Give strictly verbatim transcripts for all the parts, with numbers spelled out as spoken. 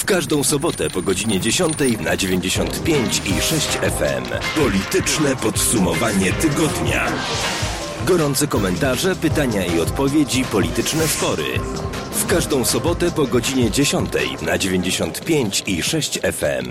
każdą sobotę po godzinie dziesiątej na dziewięćdziesiąt pięć i sześć F M. Polityczne podsumowanie tygodnia. Gorące komentarze, pytania i odpowiedzi, polityczne spory. W każdą sobotę po godzinie dziesiątej na dziewięćdziesiąt pięć i sześć F M.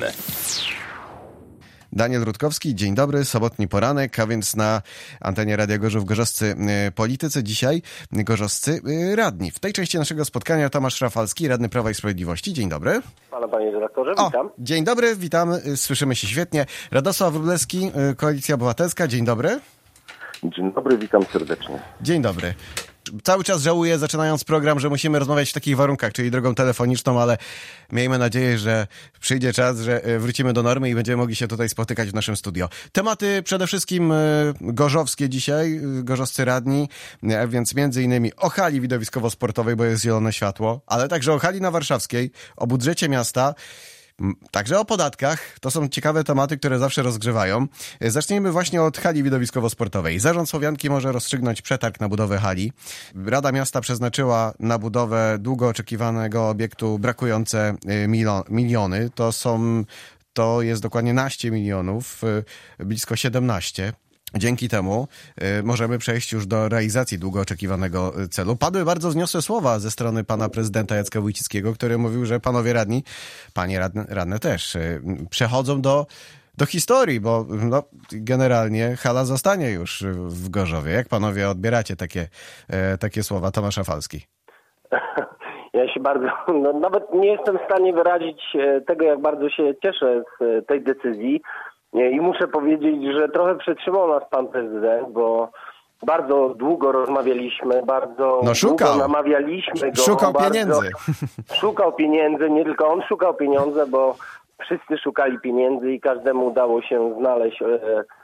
Daniel Rutkowski, dzień dobry, sobotni poranek, a więc na antenie Radia Gorzów Gorzowscy Politycy. Dzisiaj gorzowscy radni. W tej części naszego spotkania Tomasz Rafalski, radny Prawa i Sprawiedliwości. Dzień dobry. Pana, panie redaktorze, witam. O, dzień dobry, witam, słyszymy się świetnie. Radosław Wróblewski, Koalicja Obywatelska, dzień dobry. Dzień dobry, witam serdecznie. Dzień dobry. Cały czas żałuję, zaczynając program, że musimy rozmawiać w takich warunkach, czyli drogą telefoniczną, ale miejmy nadzieję, że przyjdzie czas, że wrócimy do normy i będziemy mogli się tutaj spotykać w naszym studio. Tematy przede wszystkim gorzowskie dzisiaj, gorzowscy radni, więc między innymi o hali widowiskowo-sportowej, bo jest zielone światło, ale także o hali na Warszawskiej, o budżecie miasta, także o podatkach. To są ciekawe tematy, które zawsze rozgrzewają. Zacznijmy właśnie od hali widowiskowo-sportowej. Zarząd Słowianki może rozstrzygnąć przetarg na budowę hali. Rada Miasta przeznaczyła na budowę długo oczekiwanego obiektu brakujące miliony. To są, to jest dokładnie naście milionów, blisko siedemnaście. Dzięki temu y, możemy przejść już do realizacji długo oczekiwanego celu. Padły bardzo wzniosłe słowa ze strony pana prezydenta Jacka Wójcickiego, który mówił, że panowie radni, panie radne, radne też, y, przechodzą do, do historii, bo no, generalnie hala zostanie już w Gorzowie. Jak panowie odbieracie takie, y, takie słowa? Tomasz Rafalski. Ja się bardzo, no, nawet nie jestem w stanie wyrazić tego, jak bardzo się cieszę z tej decyzji. I muszę powiedzieć, że trochę przetrzymał nas pan prezydent, bo bardzo długo rozmawialiśmy, bardzo no, szukał. długo namawialiśmy go. Szukał bardzo, pieniędzy. Szukał pieniędzy, nie tylko on szukał pieniędzy, bo wszyscy szukali pieniędzy i każdemu udało się znaleźć e,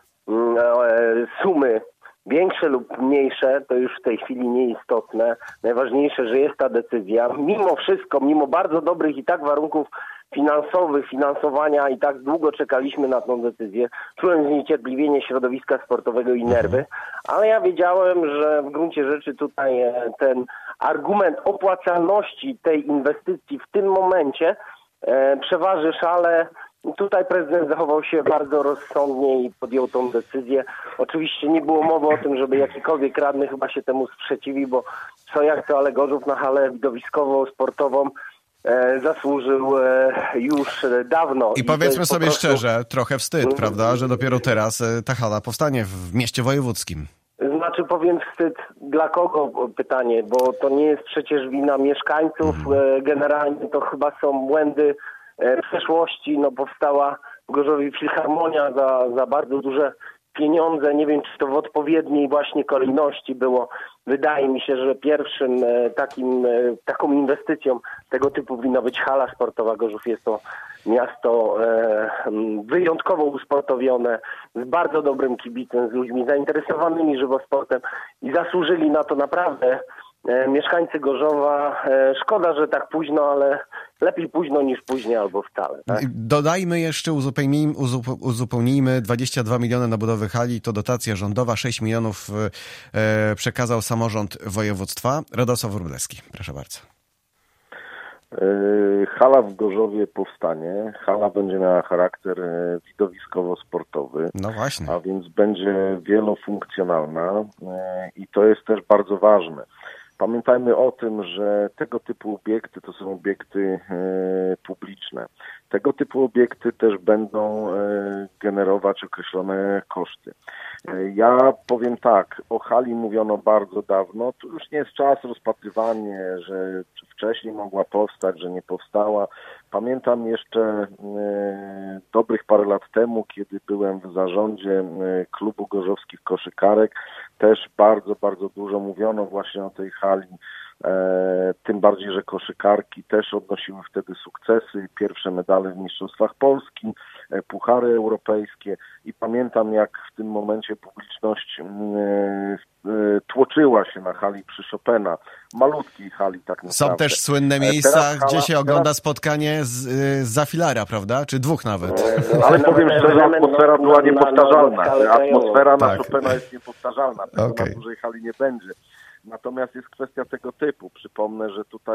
e, sumy większe lub mniejsze, to już w tej chwili nieistotne. Najważniejsze, że jest ta decyzja. Mimo wszystko, mimo bardzo dobrych i tak warunków finansowych, finansowania i tak długo czekaliśmy na tą decyzję. Czułem zniecierpliwienie środowiska sportowego i nerwy, ale ja wiedziałem, że w gruncie rzeczy tutaj ten argument opłacalności tej inwestycji w tym momencie e, przeważy szale. Tutaj prezydent zachował się bardzo rozsądnie i podjął tą decyzję. Oczywiście nie było mowy o tym, żeby jakikolwiek radny chyba się temu sprzeciwił, bo co jak to, ale Gorzów na halę widowiskowo-sportową E, zasłużył e, już dawno. I, I powiedzmy sobie prostu... szczerze, trochę wstyd, mm. prawda, że dopiero teraz e, ta hala powstanie w mieście wojewódzkim. Znaczy powiem wstyd dla kogo pytanie, bo to nie jest przecież wina mieszkańców. Mm. E, generalnie to chyba są błędy e, przeszłości. No powstała w Gorzowie Filharmonia za, za bardzo duże pieniądze. Nie wiem, czy to w odpowiedniej właśnie kolejności było. Wydaje mi się, że pierwszym e, takim, e, taką inwestycją tego typu powinna być hala sportowa. Gorzów jest to miasto e, wyjątkowo usportowione, z bardzo dobrym kibicem, z ludźmi zainteresowanymi żywosportem i zasłużyli na to naprawdę e, mieszkańcy Gorzowa. E, szkoda, że tak późno, ale lepiej późno niż później albo wcale. Tak? Dodajmy jeszcze, uzupełnijmy, uzupełnijmy dwadzieścia dwa miliony na budowę hali, to dotacja rządowa, sześć milionów e, przekazał samorząd województwa. Radosław Wróblewski, proszę bardzo. Hala w Gorzowie powstanie. Hala będzie miała charakter widowiskowo-sportowy. No właśnie. A więc będzie wielofunkcjonalna i to jest też bardzo ważne. Pamiętajmy o tym, że tego typu obiekty to są obiekty e, publiczne. Tego typu obiekty też będą e, generować określone koszty. E, ja powiem tak, o hali mówiono bardzo dawno, tu już nie jest czas rozpatrywanie, że wcześniej mogła powstać, że nie powstała. Pamiętam jeszcze e, dobrych parę lat temu, kiedy byłem w zarządzie e, klubu gorzowskich koszykarek, też bardzo, bardzo dużo mówiono właśnie o tej hali, e, tym bardziej, że koszykarki też odnosiły wtedy sukcesy, pierwsze medale w Mistrzostwach Polski, e, puchary europejskie i pamiętam, jak w tym momencie publiczność e, e, tłoczyła się na hali przy Chopina, malutkiej hali tak naprawdę. Są też słynne miejsca, hala, gdzie się ogląda teraz... spotkanie z, z Zafilara, prawda? Czy dwóch nawet. Ale powiem szczerze, atmosfera była niepowtarzalna. Atmosfera na tak. Chopina jest niepowtarzalna. Tego Okay. na dużej hali nie będzie. Natomiast jest kwestia tego typu. Przypomnę, że tutaj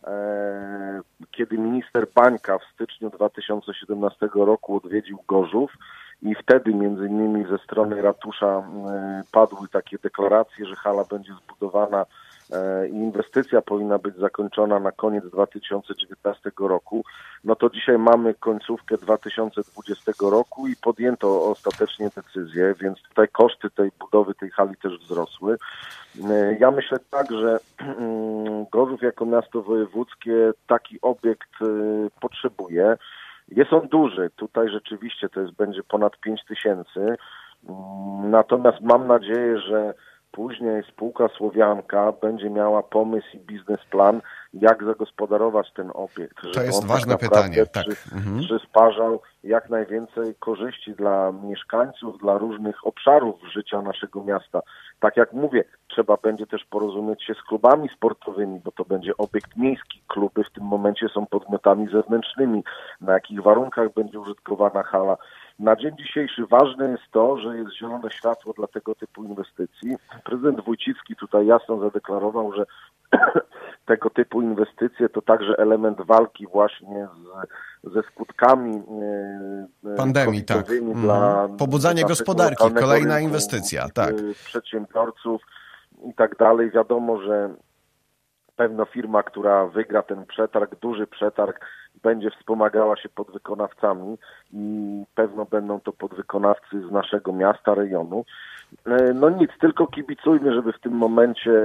kiedy minister Bańka w styczniu dwa tysiące siedemnastego roku odwiedził Gorzów i wtedy między innymi ze strony ratusza padły takie deklaracje, że hala będzie zbudowana i inwestycja powinna być zakończona na koniec dwa tysiące dziewiętnastego roku, no to dzisiaj mamy końcówkę dwa tysiące dwudziestego roku i podjęto ostatecznie decyzję, więc tutaj koszty tej budowy tej hali też wzrosły. Ja myślę tak, że Gorzów jako miasto wojewódzkie taki obiekt potrzebuje. Jest on duży, tutaj rzeczywiście to jest będzie ponad pięć tysięcy, natomiast mam nadzieję, że później spółka Słowianka będzie miała pomysł i biznesplan, jak zagospodarować ten obiekt. To jest ważne pytanie. Tak. Przy, mhm. przysparzał jak najwięcej korzyści dla mieszkańców, dla różnych obszarów życia naszego miasta. Tak jak mówię, trzeba będzie też porozumieć się z klubami sportowymi, bo to będzie obiekt miejski. Kluby w tym momencie są podmiotami zewnętrznymi. Na jakich warunkach będzie użytkowana hala. Na dzień dzisiejszy ważne jest to, że jest zielone światło dla tego typu inwestycji. Prezydent Wójcicki tutaj jasno zadeklarował, że tego typu inwestycje to także element walki właśnie z, ze skutkami pandemii, tak. Dla pobudzanie gospodarki, kolejna rynku, inwestycja, tak. Przedsiębiorców i tak dalej. Wiadomo, że pewna firma, która wygra ten przetarg, duży przetarg, będzie wspomagała się podwykonawcami i pewno będą to podwykonawcy z naszego miasta, rejonu. No nic, tylko kibicujmy, żeby w tym momencie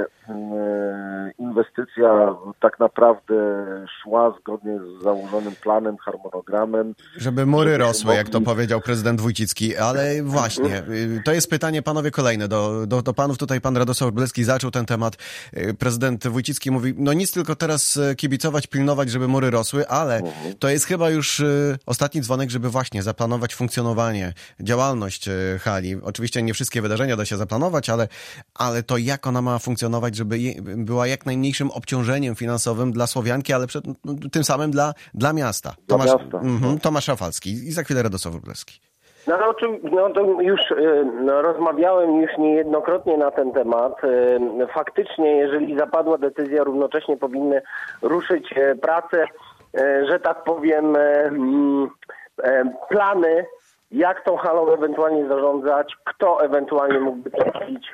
inwestycja tak naprawdę szła zgodnie z założonym planem, harmonogramem. Żeby mury żeby rosły, mogli... jak to powiedział prezydent Wójcicki, ale właśnie, to jest pytanie, panowie, kolejne do, do, do panów. Tutaj pan Radosław Wróblewski zaczął ten temat. Prezydent Wójcicki mówi, no nic, tylko teraz kibicować, pilnować, żeby mury rosły, ale mhm. to jest chyba już ostatni dzwonek, żeby właśnie zaplanować funkcjonowanie, działalność hali. Oczywiście nie wszystkie wydarzenia da się zaplanować, ale, ale to jak ona ma funkcjonować, żeby je, była jak najmniejszym obciążeniem finansowym dla Słowianki, ale przed, no, tym samym dla, dla miasta. Dla Tomasz, miasta. Mm, Tomasz Rafalski i za chwilę Radosław Wróblewski. No, no, no to już no, rozmawiałem już niejednokrotnie na ten temat. Faktycznie, jeżeli zapadła decyzja, równocześnie powinny ruszyć prace, że tak powiem, plany, jak tą halą ewentualnie zarządzać, kto ewentualnie mógłby trafić,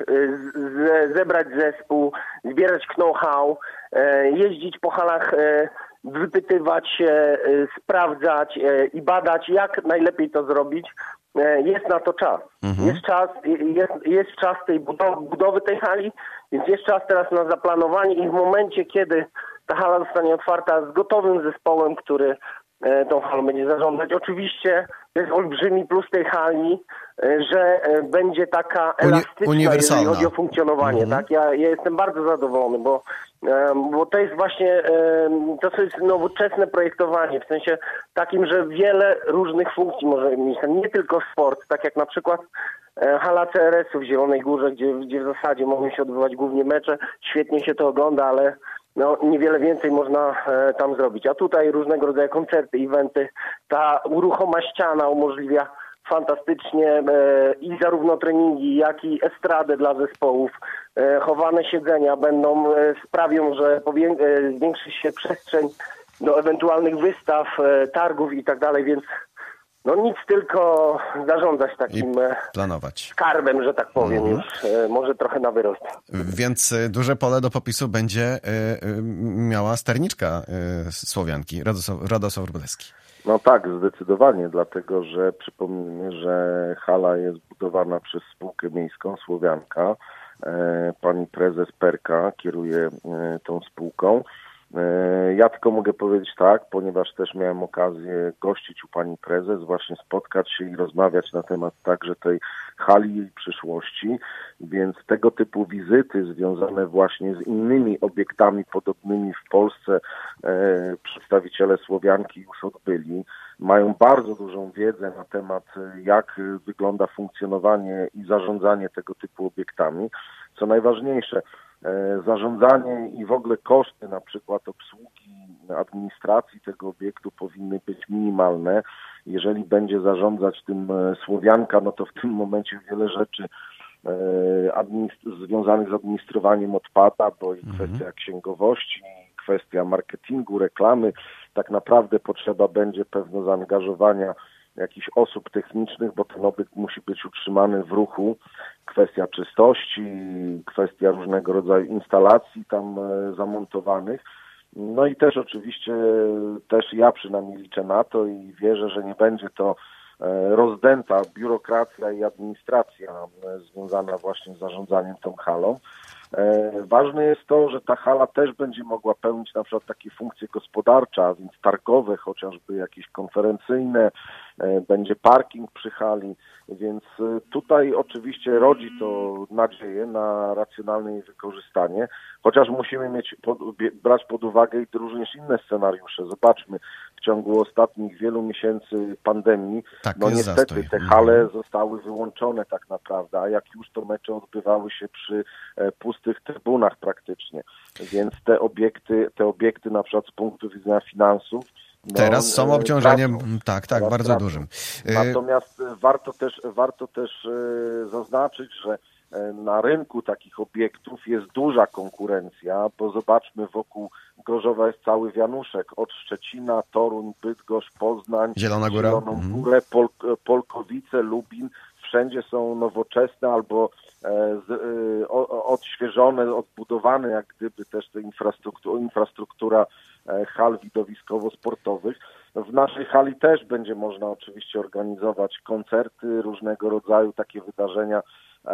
zebrać zespół, zbierać know-how, jeździć po halach, wypytywać się, sprawdzać i badać, jak najlepiej to zrobić. Jest na to czas. Mhm. Jest czas, jest, jest czas tej budowy, budowy tej hali, więc jest czas teraz na zaplanowanie i w momencie, kiedy ta hala zostanie otwarta z gotowym zespołem, który tą halą będzie zarządzać. Oczywiście to jest olbrzymi plus tej hali, że będzie taka elastyczna, jeżeli chodzi o funkcjonowanie. Mhm. Tak? Ja, ja jestem bardzo zadowolony, bo, bo to jest właśnie to jest nowoczesne projektowanie, w sensie takim, że wiele różnych funkcji może mieć, nie tylko sport, tak jak na przykład hala C R S-u w Zielonej Górze, gdzie, gdzie w zasadzie mogą się odbywać głównie mecze, świetnie się to ogląda, ale no niewiele więcej można e, tam zrobić. A tutaj różnego rodzaju koncerty, eventy. Ta ruchoma ściana umożliwia fantastycznie e, i zarówno treningi, jak i estradę dla zespołów. E, chowane siedzenia będą, e, sprawią, że powię- e, zwiększy się przestrzeń do ewentualnych wystaw, e, targów i tak dalej, więc no nic, tylko zarządzać takim planować skarbem, że tak powiem, mhm. już e, może trochę na wyrost. Więc duże pole do popisu będzie e, miała sterniczka e, Słowianki, Radosław, Radosław Wróblewski. No tak, zdecydowanie, dlatego że przypomnijmy, że hala jest budowana przez spółkę miejską Słowianka. E, pani prezes Perka kieruje e, tą spółką. Ja tylko mogę powiedzieć tak, ponieważ też miałem okazję gościć u pani prezes, właśnie spotkać się i rozmawiać na temat także tej hali i jej przyszłości, więc tego typu wizyty związane właśnie z innymi obiektami podobnymi w Polsce e, przedstawiciele Słowianki już odbyli. Mają bardzo dużą wiedzę na temat, jak wygląda funkcjonowanie i zarządzanie tego typu obiektami. Co najważniejsze, zarządzanie i w ogóle koszty na przykład obsługi administracji tego obiektu powinny być minimalne. Jeżeli będzie zarządzać tym Słowianka, no to w tym momencie wiele rzeczy administ- związanych z administrowaniem odpada, bo i kwestia księgowości, kwestia marketingu, reklamy. Tak naprawdę potrzeba będzie pewno zaangażowania jakichś osób technicznych, bo ten obiekt musi być utrzymany w ruchu. Kwestia czystości, kwestia różnego rodzaju instalacji tam zamontowanych. No i też oczywiście, też ja przynajmniej liczę na to i wierzę, że nie będzie to rozdęta biurokracja i administracja związana właśnie z zarządzaniem tą halą. Ważne jest to, że ta hala też będzie mogła pełnić na przykład takie funkcje gospodarcze, a więc targowe, chociażby jakieś konferencyjne, będzie parking przy hali, więc tutaj oczywiście rodzi to nadzieję na racjonalne jej wykorzystanie, chociaż musimy mieć pod, brać pod uwagę i również inne scenariusze. Zobaczmy, w ciągu ostatnich wielu miesięcy pandemii, tak, no niestety zastój. Te hale mhm. zostały wyłączone tak naprawdę, a jak już to mecze odbywały się przy pustych trybunach praktycznie, więc te obiekty, te obiekty na przykład z punktu widzenia finansów, no, teraz są obciążeniem, tracą. tak, tak, bardzo tracą. dużym. Natomiast warto też, warto też zaznaczyć, że na rynku takich obiektów jest duża konkurencja, bo zobaczmy, wokół Gorzowa jest cały wianuszek, od Szczecina, Toruń, Bydgoszcz, Poznań, Zielona Góra, Zieloną Górę, Pol, Polkowice, Lubin. Wszędzie są nowoczesne albo e, z, e, o, odświeżone, odbudowane jak gdyby też ta infrastruktura, infrastruktura e, hal widowiskowo-sportowych. W naszej hali też będzie można oczywiście organizować koncerty, różnego rodzaju takie wydarzenia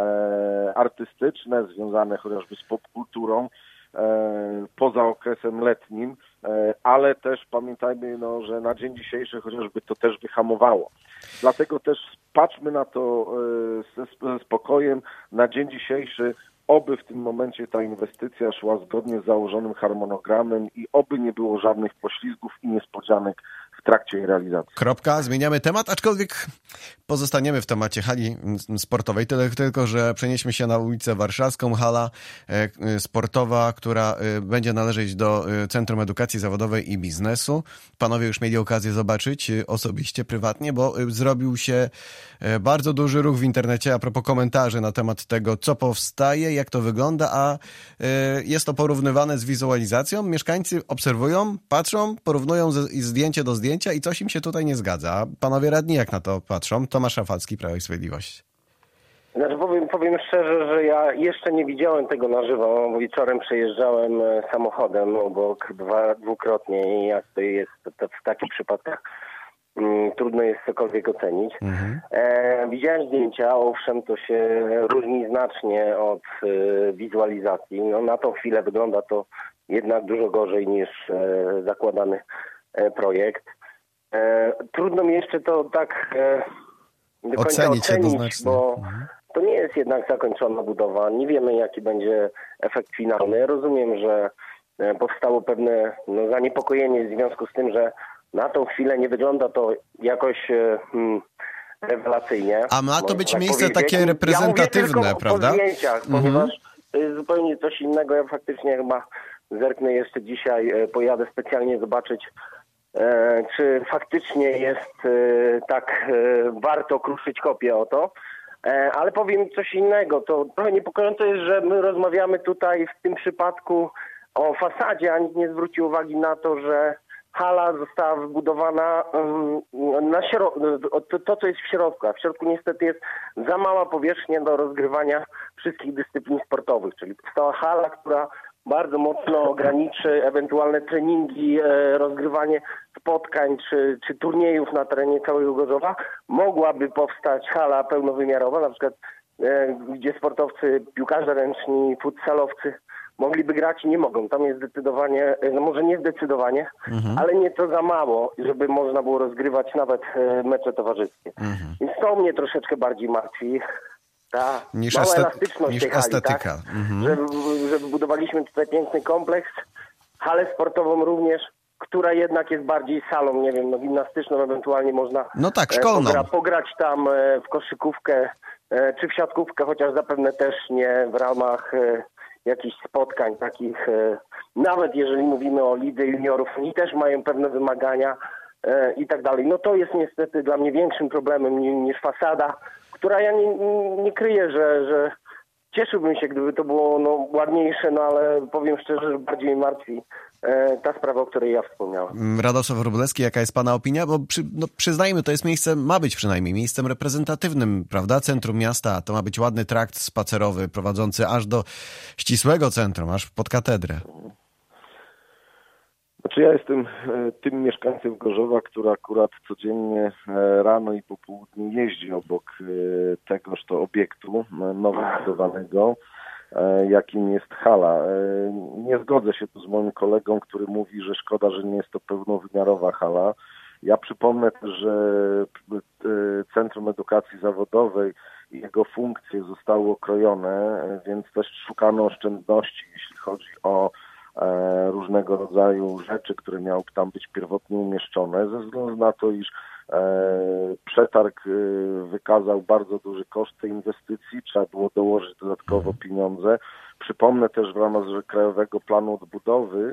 e, artystyczne, związane chociażby z popkulturą, e, poza okresem letnim, e, ale też pamiętajmy, no, że na dzień dzisiejszy chociażby to też wyhamowało. Dlatego też patrzmy na to e, ze spokojem. Na dzień dzisiejszy oby w tym momencie ta inwestycja szła zgodnie z założonym harmonogramem i oby nie było żadnych poślizgów i niespodzianek w trakcie jej realizacji. Kropka, zmieniamy temat, aczkolwiek pozostaniemy w temacie hali sportowej, tyle tylko, że przenieśmy się na ulicę Warszawską. Hala sportowa, która będzie należeć do Centrum Edukacji Zawodowej i Biznesu. Panowie już mieli okazję zobaczyć osobiście, prywatnie, bo zrobił się bardzo duży ruch w internecie a propos komentarzy na temat tego, co powstaje, jak to wygląda, a jest to porównywane z wizualizacją. Mieszkańcy obserwują, patrzą, porównują zdjęcie do zdjęcia i coś im się tutaj nie zgadza. Panowie radni jak na to patrzą? Tomasz Rafalski, Prawo i Sprawiedliwość. Znaczy powiem, powiem szczerze, że ja jeszcze nie widziałem tego na żywo. Wieczorem przejeżdżałem samochodem obok dwa, dwukrotnie i jak to jest to w takich przypadkach mm, trudno jest cokolwiek ocenić. Mhm. E, widziałem zdjęcia, owszem, to się różni znacznie od e, wizualizacji. No, na tą chwilę wygląda to jednak dużo gorzej niż e, zakładany e, projekt. E, trudno mi jeszcze to tak e, do końca ocenić, ocenić bo mhm. to nie jest jednak zakończona budowa. Nie wiemy, jaki będzie efekt finalny. Rozumiem, że e, powstało pewne no, zaniepokojenie w związku z tym, że na tą chwilę nie wygląda to jakoś e, hmm, rewelacyjnie. A ma to być tak miejsce powiedzieć. takie reprezentatywne, ja prawda? Po zdjęciach, mhm. ponieważ to jest zupełnie coś innego. Ja faktycznie chyba zerknę jeszcze dzisiaj, e, pojadę specjalnie zobaczyć, E, czy faktycznie jest e, tak e, warto kruszyć kopię o to, e, ale powiem coś innego. To trochę niepokojące jest, że my rozmawiamy tutaj w tym przypadku o fasadzie, a nikt nie zwrócił uwagi na to, że hala została wybudowana um, na śro- to, to, co jest w środku, a w środku niestety jest za mała powierzchnia do rozgrywania wszystkich dyscyplin sportowych, czyli powstała hala, która bardzo mocno ograniczy ewentualne treningi, e, rozgrywanie spotkań czy, czy turniejów na terenie całego Gorzowa. Mogłaby powstać hala pełnowymiarowa, na przykład e, gdzie sportowcy, piłkarze ręczni, futsalowcy mogliby grać i nie mogą. Tam jest zdecydowanie, no może nie zdecydowanie, mhm. ale nie to za mało, żeby można było rozgrywać nawet e, mecze towarzyskie. Mhm. Więc to mnie troszeczkę bardziej martwi. Ta niż mała estet- elastyczność niż tej hali, estetyka. tak? Mhm. Że, że wybudowaliśmy tutaj piękny kompleks, halę sportową również, która jednak jest bardziej salą, nie wiem, no gimnastyczną ewentualnie można no tak, szkolną. Pogra- pograć tam w koszykówkę czy w siatkówkę, chociaż zapewne też nie w ramach jakichś spotkań takich, nawet jeżeli mówimy o lidze juniorów, oni też mają pewne wymagania i tak dalej. No to jest niestety dla mnie większym problemem niż fasada, która ja nie, nie kryję, że, że cieszyłbym się, gdyby to było no, ładniejsze, no ale powiem szczerze, że bardziej mnie martwi e, ta sprawa, o której ja wspomniałem. Radosław Wróblewski, jaka jest pana opinia? Bo przy, no, przyznajmy, to jest miejsce, ma być przynajmniej miejscem reprezentatywnym, prawda? Centrum miasta, to ma być ładny trakt spacerowy prowadzący aż do ścisłego centrum, aż pod katedrę. Znaczy ja jestem tym mieszkańcem Gorzowa, który akurat codziennie rano i po południu jeździ obok tegoż to obiektu nowo budowanego, jakim jest hala. Nie zgodzę się tu z moim kolegą, który mówi, że szkoda, że nie jest to pełnowymiarowa hala. Ja przypomnę też, że Centrum Edukacji Zawodowej i jego funkcje zostały okrojone, więc też szukano oszczędności, jeśli chodzi o różnego rodzaju rzeczy, które miały tam być pierwotnie umieszczone, ze względu na to, iż przetarg wykazał bardzo duży koszt tej inwestycji, trzeba było dołożyć dodatkowo pieniądze. Przypomnę też w ramach Krajowego Planu Odbudowy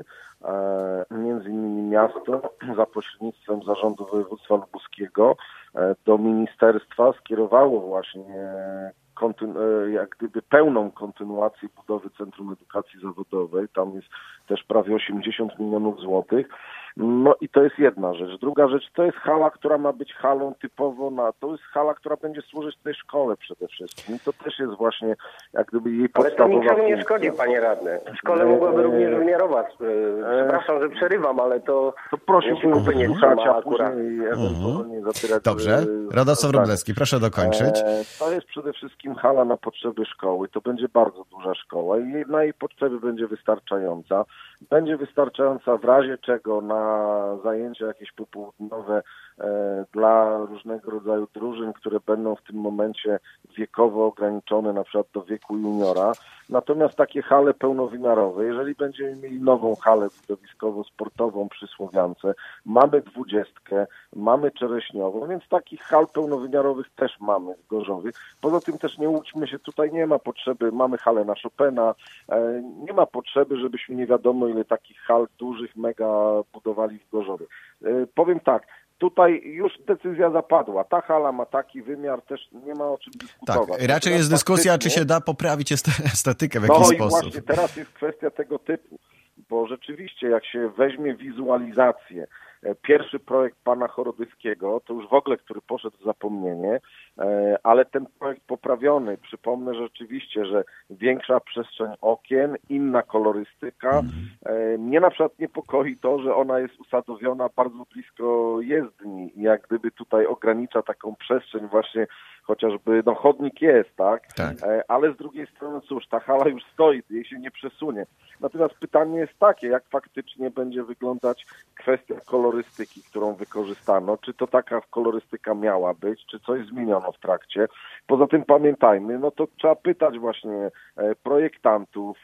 między innymi miasto za pośrednictwem Zarządu Województwa Lubuskiego do ministerstwa skierowało właśnie Kontynu- jak gdyby pełną kontynuację budowy Centrum Edukacji Zawodowej. Tam jest też prawie osiemdziesiąt milionów złotych. No i to jest jedna rzecz. Druga rzecz, to jest hala, która ma być halą typowo na... To jest hala, która będzie służyć tej szkole przede wszystkim. I to też jest właśnie jak gdyby jej podstawowa Ale to niczemu nie funkcja. szkodzi, panie radny. W szkole mogłaby również wymiarować. Przepraszam, że przerywam, ale to... To proszę się kupy nie słuchać, trzyma a akurat. później ewentualnie zapierać... Dobrze. Radosław Wróblewski, proszę dokończyć. To jest przede wszystkim hala na potrzeby szkoły. To będzie bardzo duża szkoła i na jej potrzeby będzie wystarczająca. Będzie wystarczająca w razie czego na zajęcia jakieś popołudniowe e, dla różnego rodzaju drużyn, które będą w tym momencie wiekowo ograniczone, na przykład do wieku juniora. Natomiast takie hale pełnowymiarowe, jeżeli będziemy mieli nową halę widowiskowo-sportową przy Słowiance, mamy dwudziestkę, mamy Czereśniową, więc takich hal pełnowymiarowych też mamy w Gorzowie. Poza tym też nie łudźmy się, tutaj nie ma potrzeby, mamy halę na Chopina, e, nie ma potrzeby, żebyśmy nie wiadomo ile takich hal dużych, mega budowali w Gorzowie. E, powiem tak, tutaj już decyzja zapadła. Ta hala ma taki wymiar, też nie ma o czym dyskutować. Tak, raczej jest dyskusja, czy się da poprawić estetykę w jakiś no sposób. No i właśnie teraz jest kwestia tego typu, bo rzeczywiście jak się weźmie wizualizację, pierwszy projekt pana Chorodyskiego, to już w ogóle, który poszedł w zapomnienie, ale ten projekt poprawiony, przypomnę rzeczywiście, że większa przestrzeń okien, inna kolorystyka. Mnie na przykład niepokoi to, że ona jest usadowiona bardzo blisko jezdni i jak gdyby tutaj ogranicza taką przestrzeń właśnie, chociażby, no chodnik jest, tak? tak? Ale z drugiej strony, cóż, ta hala już stoi, jej się nie przesunie. Natomiast pytanie jest takie, jak faktycznie będzie wyglądać kwestia kolorystyki, którą wykorzystano. Czy to taka kolorystyka miała być, czy coś zmieniono w trakcie. Poza tym pamiętajmy, no to trzeba pytać właśnie projektantów,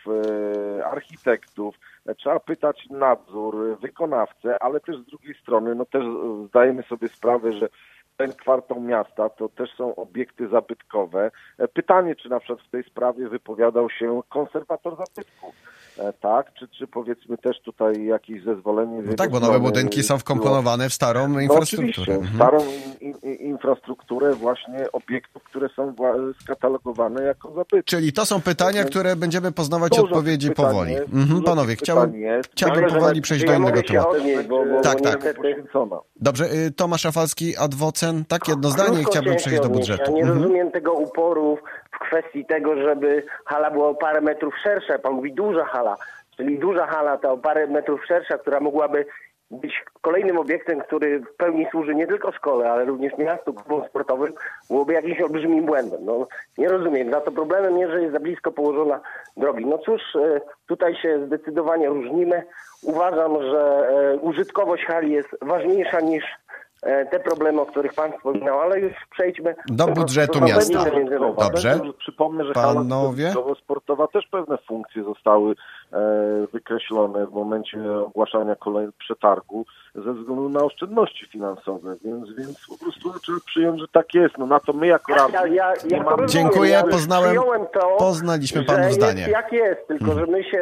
architektów, trzeba pytać nadzór, wykonawcę, ale też z drugiej strony, no też zdajemy sobie sprawę, że ten kwartał miasta to też są obiekty zabytkowe. Pytanie, czy na przykład w tej sprawie wypowiadał się konserwator zabytków, tak? Czy, czy powiedzmy też tutaj jakieś zezwolenie... No tak, bo nowe budynki są wkomponowane w starą no infrastrukturę. Mhm. starą in, in, infrastrukturę właśnie obiektów, które są skatalogowane jako zabytki. Czyli to są pytania, Więc które będziemy poznawać dużo odpowiedzi pytań powoli. Jest, Mhm, panowie, chciałbym, chciałbym powoli przejść do innego tematu. Tak, tak. Dobrze, Tomasz Rafalski, adwocen, tak jedno zdanie i chciałbym przejść do budżetu. Ja nie mhm. rozumiem tego uporu w kwestii tego, żeby hala była o parę metrów szersza. Pan mówi duża hala, czyli duża hala to o parę metrów szersza, która mogłaby być kolejnym obiektem, który w pełni służy nie tylko szkole, ale również miastu, klubom sportowym, byłoby jakimś olbrzymim błędem. No, nie rozumiem. Za to problemem jest, że jest za blisko położona drogi. No cóż, tutaj się zdecydowanie różnimy. Uważam, że użytkowość hali jest ważniejsza niż te problemy, o których pan wspominał, ale już przejdźmy do budżetu do miasta. Dobrze. Przypomnę, że panowie, hala sportowa też pewne funkcje zostały e, wykreślone w momencie ogłaszania kolejnego przetargu ze względu na oszczędności finansowe, więc, więc po prostu trzeba przyjąć, że tak jest. No na to my jako radni ja, ja, ja nie mamy... Dziękuję, ja poznałem, to, poznaliśmy panu zdanie. Jest jak jest, tylko mhm. że my się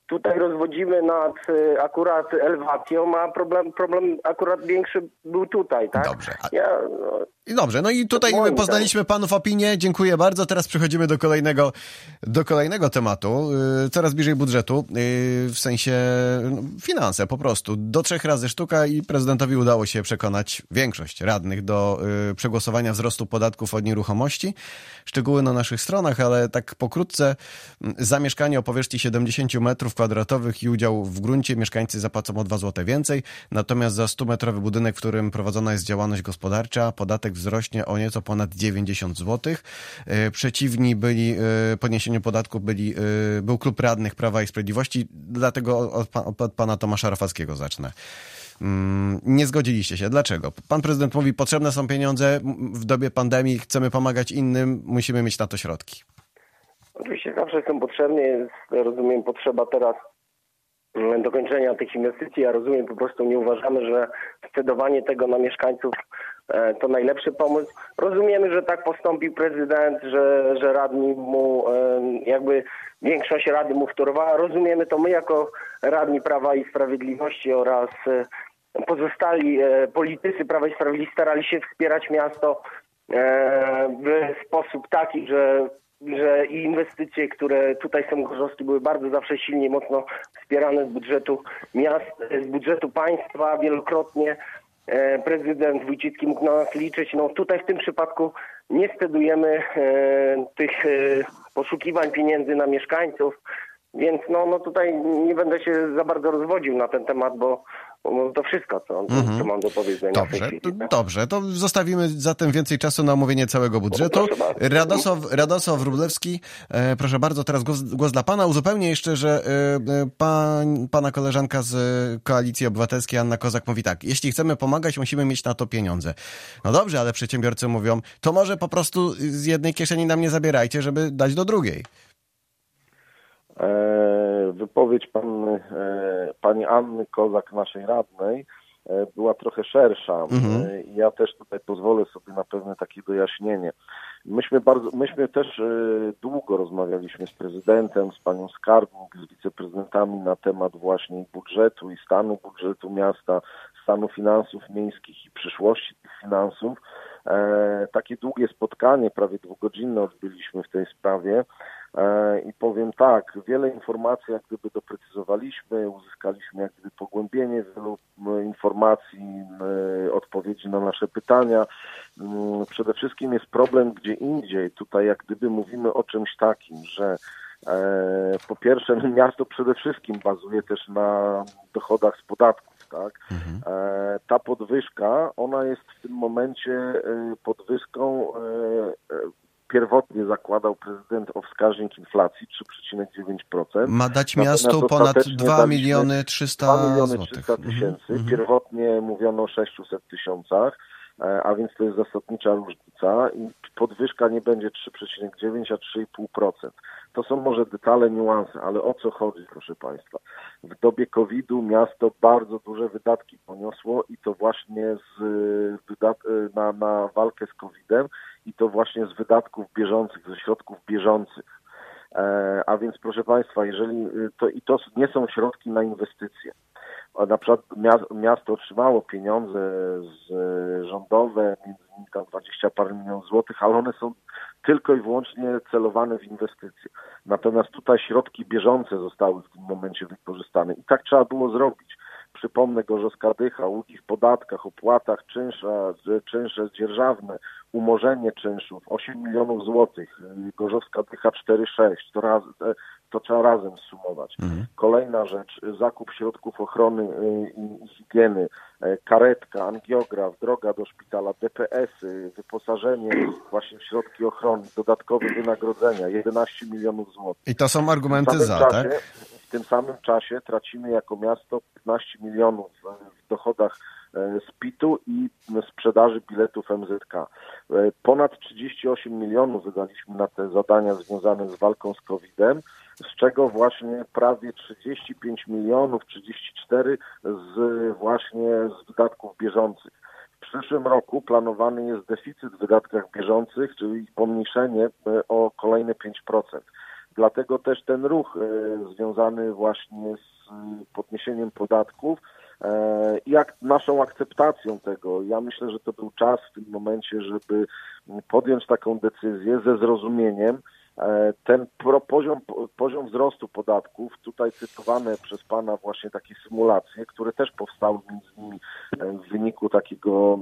tutaj rozwodzimy nad y, akurat elewacją, a problem, problem akurat większy był tutaj, tak? Dobrze. A... Ja, no... I dobrze, no i tutaj Moim poznaliśmy panów opinię, dziękuję bardzo. Teraz przechodzimy do kolejnego, do kolejnego tematu, yy, coraz bliżej budżetu, yy, w sensie no, finanse po prostu. Do trzech razy sztuka i prezydentowi udało się przekonać większość radnych do yy, przegłosowania wzrostu podatków od nieruchomości. Szczegóły na naszych stronach, ale tak pokrótce, za mieszkanie o powierzchni siedemdziesiąt metrów kwadratowych i udział w gruncie mieszkańcy zapłacą o dwa złote więcej, natomiast za stumetrowy budynek, w którym prowadzona jest działalność gospodarcza, podatek wzrośnie o nieco ponad dziewięćdziesiąt złotych. Przeciwni byli podniesieniu podatku byli, był klub radnych Prawa i Sprawiedliwości, dlatego od, od pana Tomasza Rafalskiego zacznę. Nie zgodziliście się. Dlaczego? Pan prezydent mówi, potrzebne są pieniądze w dobie pandemii, chcemy pomagać innym, musimy mieć na to środki. Oczywiście zawsze są potrzebne, jest, rozumiem, potrzeba teraz dokończenia tych inwestycji. Ja rozumiem, po prostu nie uważamy, że scedowanie tego na mieszkańców to najlepszy pomysł. Rozumiemy, że tak postąpił prezydent, że, że radni mu, jakby większość rady mu wtórowała. Rozumiemy to my jako radni Prawa i Sprawiedliwości oraz pozostali politycy Prawa i Sprawiedliwości starali się wspierać miasto w sposób taki, że że i inwestycje, które tutaj są gorzowskie, były bardzo zawsze silnie i mocno wspierane z budżetu miast, z budżetu państwa wielokrotnie. Prezydent Wójcicki mógł na nas liczyć. No tutaj w tym przypadku nie scedujemy e, tych e, poszukiwań pieniędzy na mieszkańców, więc no, no tutaj nie będę się za bardzo rozwodził na ten temat, bo to wszystko, co, mm-hmm. co mam do powiedzenia. Dobrze, w tej chwili, tak? Dobrze, to zostawimy zatem więcej czasu na omówienie całego budżetu. Radosław, Radosław Wróblewski, e, proszę bardzo, teraz głos, głos dla pana. Uzupełnię jeszcze, że e, pan, pana koleżanka z Koalicji Obywatelskiej, Anna Kozak, mówi tak, jeśli chcemy pomagać, musimy mieć na to pieniądze. No dobrze, ale przedsiębiorcy mówią, to może po prostu z jednej kieszeni nam nie zabierajcie, żeby dać do drugiej. Wypowiedź pan, pani Anny Kozak, naszej radnej, była trochę szersza. Mhm. Ja też tutaj pozwolę sobie na pewne takie dojaśnienie. Myśmy bardzo, myśmy też długo rozmawialiśmy z prezydentem, z panią skarbnik, z wiceprezydentami na temat właśnie budżetu i stanu budżetu miasta, stanu finansów miejskich i przyszłości tych finansów. E, takie długie spotkanie, prawie dwugodzinne odbyliśmy w tej sprawie e, i powiem tak, wiele informacji jak gdyby doprecyzowaliśmy, uzyskaliśmy jak gdyby pogłębienie wielu e, informacji, e, odpowiedzi na nasze pytania. E, przede wszystkim jest problem gdzie indziej. Tutaj jak gdyby mówimy o czymś takim, że e, po pierwsze miasto przede wszystkim bazuje też na dochodach z podatków. Tak? Mhm. E, ta podwyżka, ona jest w tym momencie e, podwyżką, e, e, pierwotnie zakładał prezydent o wskaźnik inflacji trzy przecinek dziewięć procent. Ma dać miastu ponad dwa miliony trzysta tysięcy. Mhm. Pierwotnie mówiono o sześciuset tysiącach, e, a więc to jest zasadnicza różnica i podwyżka nie będzie trzy przecinek dziewięć, a trzy przecinek pięć procent. To są może detale, niuanse, ale o co chodzi, proszę państwa? W dobie kowida miasto bardzo duże wydatki poniosło i to właśnie z wydat- na, na walkę z kowidem i to właśnie z wydatków bieżących, ze środków bieżących. E, a więc proszę państwa, jeżeli to i to nie są środki na inwestycje. Na przykład miasto otrzymało pieniądze z rządowe, między innymi tam dwadzieścia parę milionów złotych, ale one są tylko i wyłącznie celowane w inwestycje. Natomiast tutaj środki bieżące zostały w tym momencie wykorzystane i tak trzeba było zrobić. Przypomnę, Gorzowska Dycha, ulgi w podatkach, opłatach, czynsza, czynsze dzierżawne, umorzenie czynszów, osiem milionów złotych, Gorzowska Dycha cztery przecinek sześć, to, raz, to trzeba razem zsumować. Mhm. Kolejna rzecz, zakup środków ochrony i higieny, karetka, angiograf, droga do szpitala, D P S-y, wyposażenie właśnie w środki ochrony, dodatkowe wynagrodzenia, jedenaście milionów złotych. I to są argumenty za, czasie, tak? W tym samym czasie tracimy jako miasto piętnaście milionów w dochodach z P I T-u i sprzedaży biletów M Z K. Ponad trzydzieści osiem milionów wydaliśmy na te zadania związane z walką z kowidem, z czego właśnie prawie trzydzieści pięć milionów, trzydzieści cztery z właśnie z wydatków bieżących. W przyszłym roku planowany jest deficyt w wydatkach bieżących, czyli pomniejszenie o kolejne pięć procent. Dlatego też ten ruch związany właśnie z podniesieniem podatków i jak naszą akceptacją tego. Ja myślę, że to był czas w tym momencie, żeby podjąć taką decyzję ze zrozumieniem. Ten poziom, poziom wzrostu podatków, tutaj cytowane przez Pana właśnie takie symulacje, które też powstały między innymi w wyniku takiego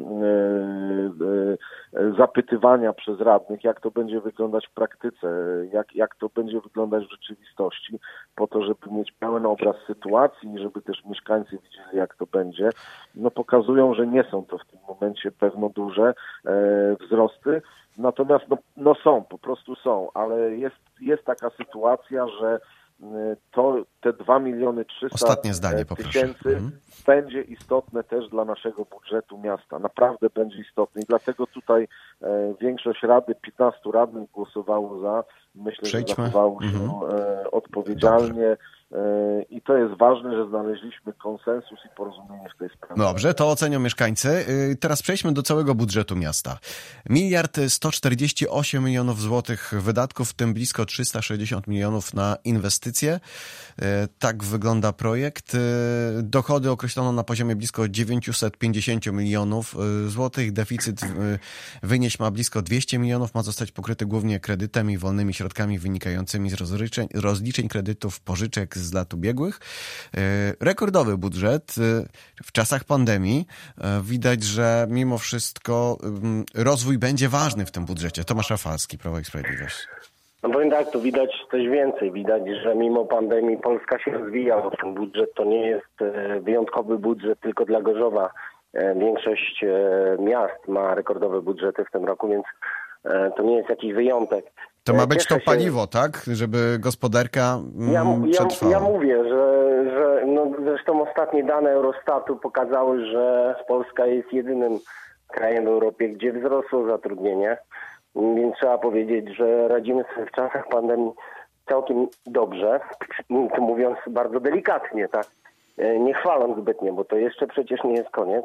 zapytywania przez radnych, jak to będzie wyglądać w praktyce, jak, jak to będzie wyglądać w rzeczywistości, po to, żeby mieć pełen obraz sytuacji i żeby też mieszkańcy widzieli, jak to będzie, no pokazują, że nie są to w tym momencie pewno duże wzrosty. Natomiast no, no są, po prostu są, ale jest, jest taka sytuacja, że to te dwa miliony trzysta tysięcy mhm. będzie istotne też dla naszego budżetu miasta. Naprawdę będzie istotne i dlatego tutaj e, większość rady, piętnastu radnych głosowało za. Myślę, Przejdźmy. że zachowało się mhm. e, odpowiedzialnie. Dobrze. I to jest ważne, że znaleźliśmy konsensus i porozumienie w tej sprawie. Dobrze, to ocenią mieszkańcy. Teraz przejdźmy do całego budżetu miasta. Miliard sto czterdzieści osiem milionów złotych wydatków, w tym blisko trzysta sześćdziesiąt milionów na inwestycje. Tak wygląda projekt. Dochody określono na poziomie blisko dziewięćset pięćdziesiąt milionów złotych. Deficyt wynieść ma blisko dwieście milionów. Ma zostać pokryty głównie kredytem i wolnymi środkami wynikającymi z rozliczeń, rozliczeń kredytów, pożyczek z lat ubiegłych. Rekordowy budżet w czasach pandemii. Widać, że mimo wszystko rozwój będzie ważny w tym budżecie. Tomasz Rafalski, Prawo i Sprawiedliwość. No powiem tak, tu widać coś więcej. Widać, że mimo pandemii Polska się rozwija. Ten budżet to nie jest wyjątkowy budżet tylko dla Gorzowa. Większość miast ma rekordowe budżety w tym roku, więc to nie jest jakiś wyjątek. To ma być Cieszę to paliwo, się. tak? Żeby gospodarka ja, przetrwała. Ja, ja mówię, że, że no zresztą ostatnie dane Eurostatu pokazały, że Polska jest jedynym krajem w Europie, gdzie wzrosło zatrudnienie. Więc trzeba powiedzieć, że radzimy sobie w czasach pandemii całkiem dobrze. To mówiąc bardzo delikatnie, tak? Nie chwaląc zbytnio, bo to jeszcze przecież nie jest koniec.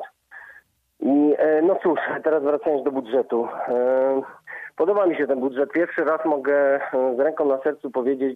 I no cóż, teraz wracając do budżetu. Podoba mi się ten budżet. Pierwszy raz mogę z ręką na sercu powiedzieć,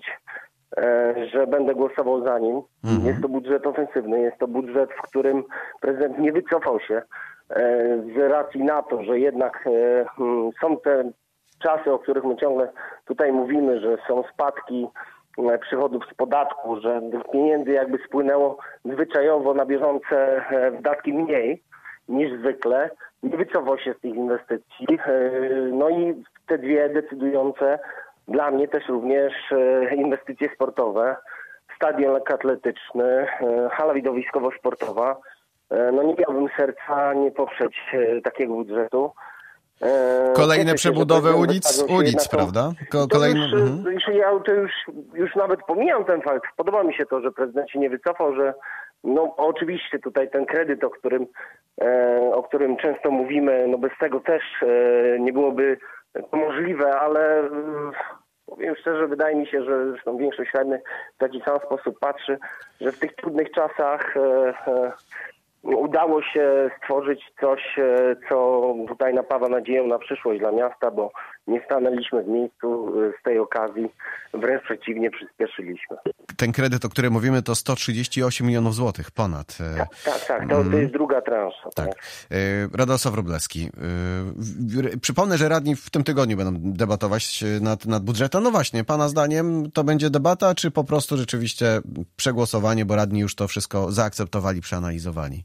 że będę głosował za nim. Mhm. Jest to budżet ofensywny, jest to budżet, w którym prezydent nie wycofał się z racji na to, że jednak są te czasy, o których my ciągle tutaj mówimy, że są spadki przychodów z podatku, że tych pieniędzy jakby spłynęło zwyczajowo na bieżące wydatki mniej niż zwykle. Nie wycofał się z tych inwestycji. No i te dwie decydujące dla mnie też również inwestycje sportowe, stadion lekkoatletyczny, hala widowiskowo-sportowa. No nie miałbym serca nie poprzeć takiego budżetu. Kolejne się, przebudowy ulic, ulic, prawda? Ko- kolejne... już, mhm. Ja to już, już nawet pomijam ten fakt. Podoba mi się to, że prezydent się nie wycofał, że no oczywiście tutaj ten kredyt, o którym, e, o którym często mówimy, no bez tego też e, nie byłoby to możliwe, ale e, powiem szczerze, wydaje mi się, że zresztą większość radnych w taki sam sposób patrzy, że w tych trudnych czasach e, e, udało się stworzyć coś, co tutaj napawa nadzieją na przyszłość dla miasta, bo nie stanęliśmy w miejscu z tej okazji, wręcz przeciwnie, przyspieszyliśmy. Ten kredyt, o którym mówimy, to sto trzydzieści osiem milionów złotych, ponad. Tak, tak, tak to, to jest druga transza. Tak. tak. Radosław Wróblewski. Przypomnę, że radni w tym tygodniu będą debatować nad, nad budżetem. No właśnie, pana zdaniem to będzie debata, czy po prostu rzeczywiście przegłosowanie, bo radni już to wszystko zaakceptowali, przeanalizowali?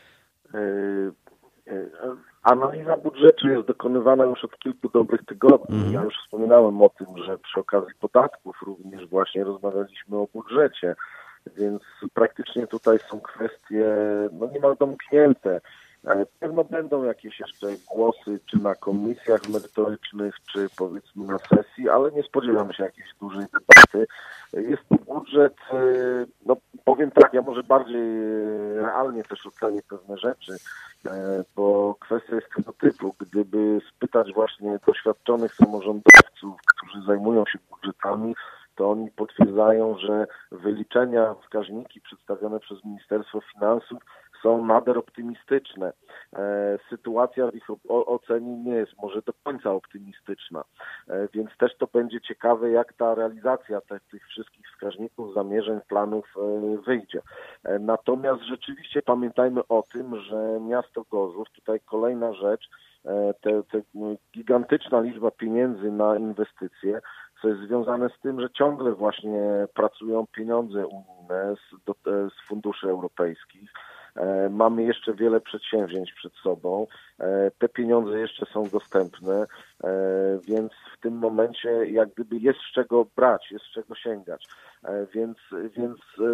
Yy, yy, analiza budżetu jest dokonywana już od kilku dobrych tygodni. Mm. Ja już wspominałem o tym, że przy okazji podatków również właśnie rozmawialiśmy o budżecie, więc praktycznie tutaj są kwestie no niemal domknięte. Pewno będą jakieś jeszcze głosy, czy na komisjach merytorycznych, czy powiedzmy na sesji, ale nie spodziewam się jakiejś dużej debaty. Jest to budżet, no powiem tak, ja może bardziej realnie też ocenię pewne rzeczy, bo kwestia jest tego typu, gdyby spytać właśnie doświadczonych samorządowców, którzy zajmują się budżetami, to oni potwierdzają, że wyliczenia, wskaźniki przedstawione przez Ministerstwo Finansów są nader optymistyczne. Sytuacja w ich ocenie nie jest może do końca optymistyczna, więc też to będzie ciekawe, jak ta realizacja tych, tych wszystkich wskaźników, zamierzeń, planów wyjdzie. Natomiast rzeczywiście pamiętajmy o tym, że miasto Gorzów, tutaj kolejna rzecz, te, te gigantyczna liczba pieniędzy na inwestycje, co jest związane z tym, że ciągle właśnie pracują pieniądze unijne z, do, z funduszy europejskich. E, mamy jeszcze wiele przedsięwzięć przed sobą. E, te pieniądze jeszcze są dostępne, e, więc w tym momencie jak gdyby jest z czego brać, jest z czego sięgać. E, więc więc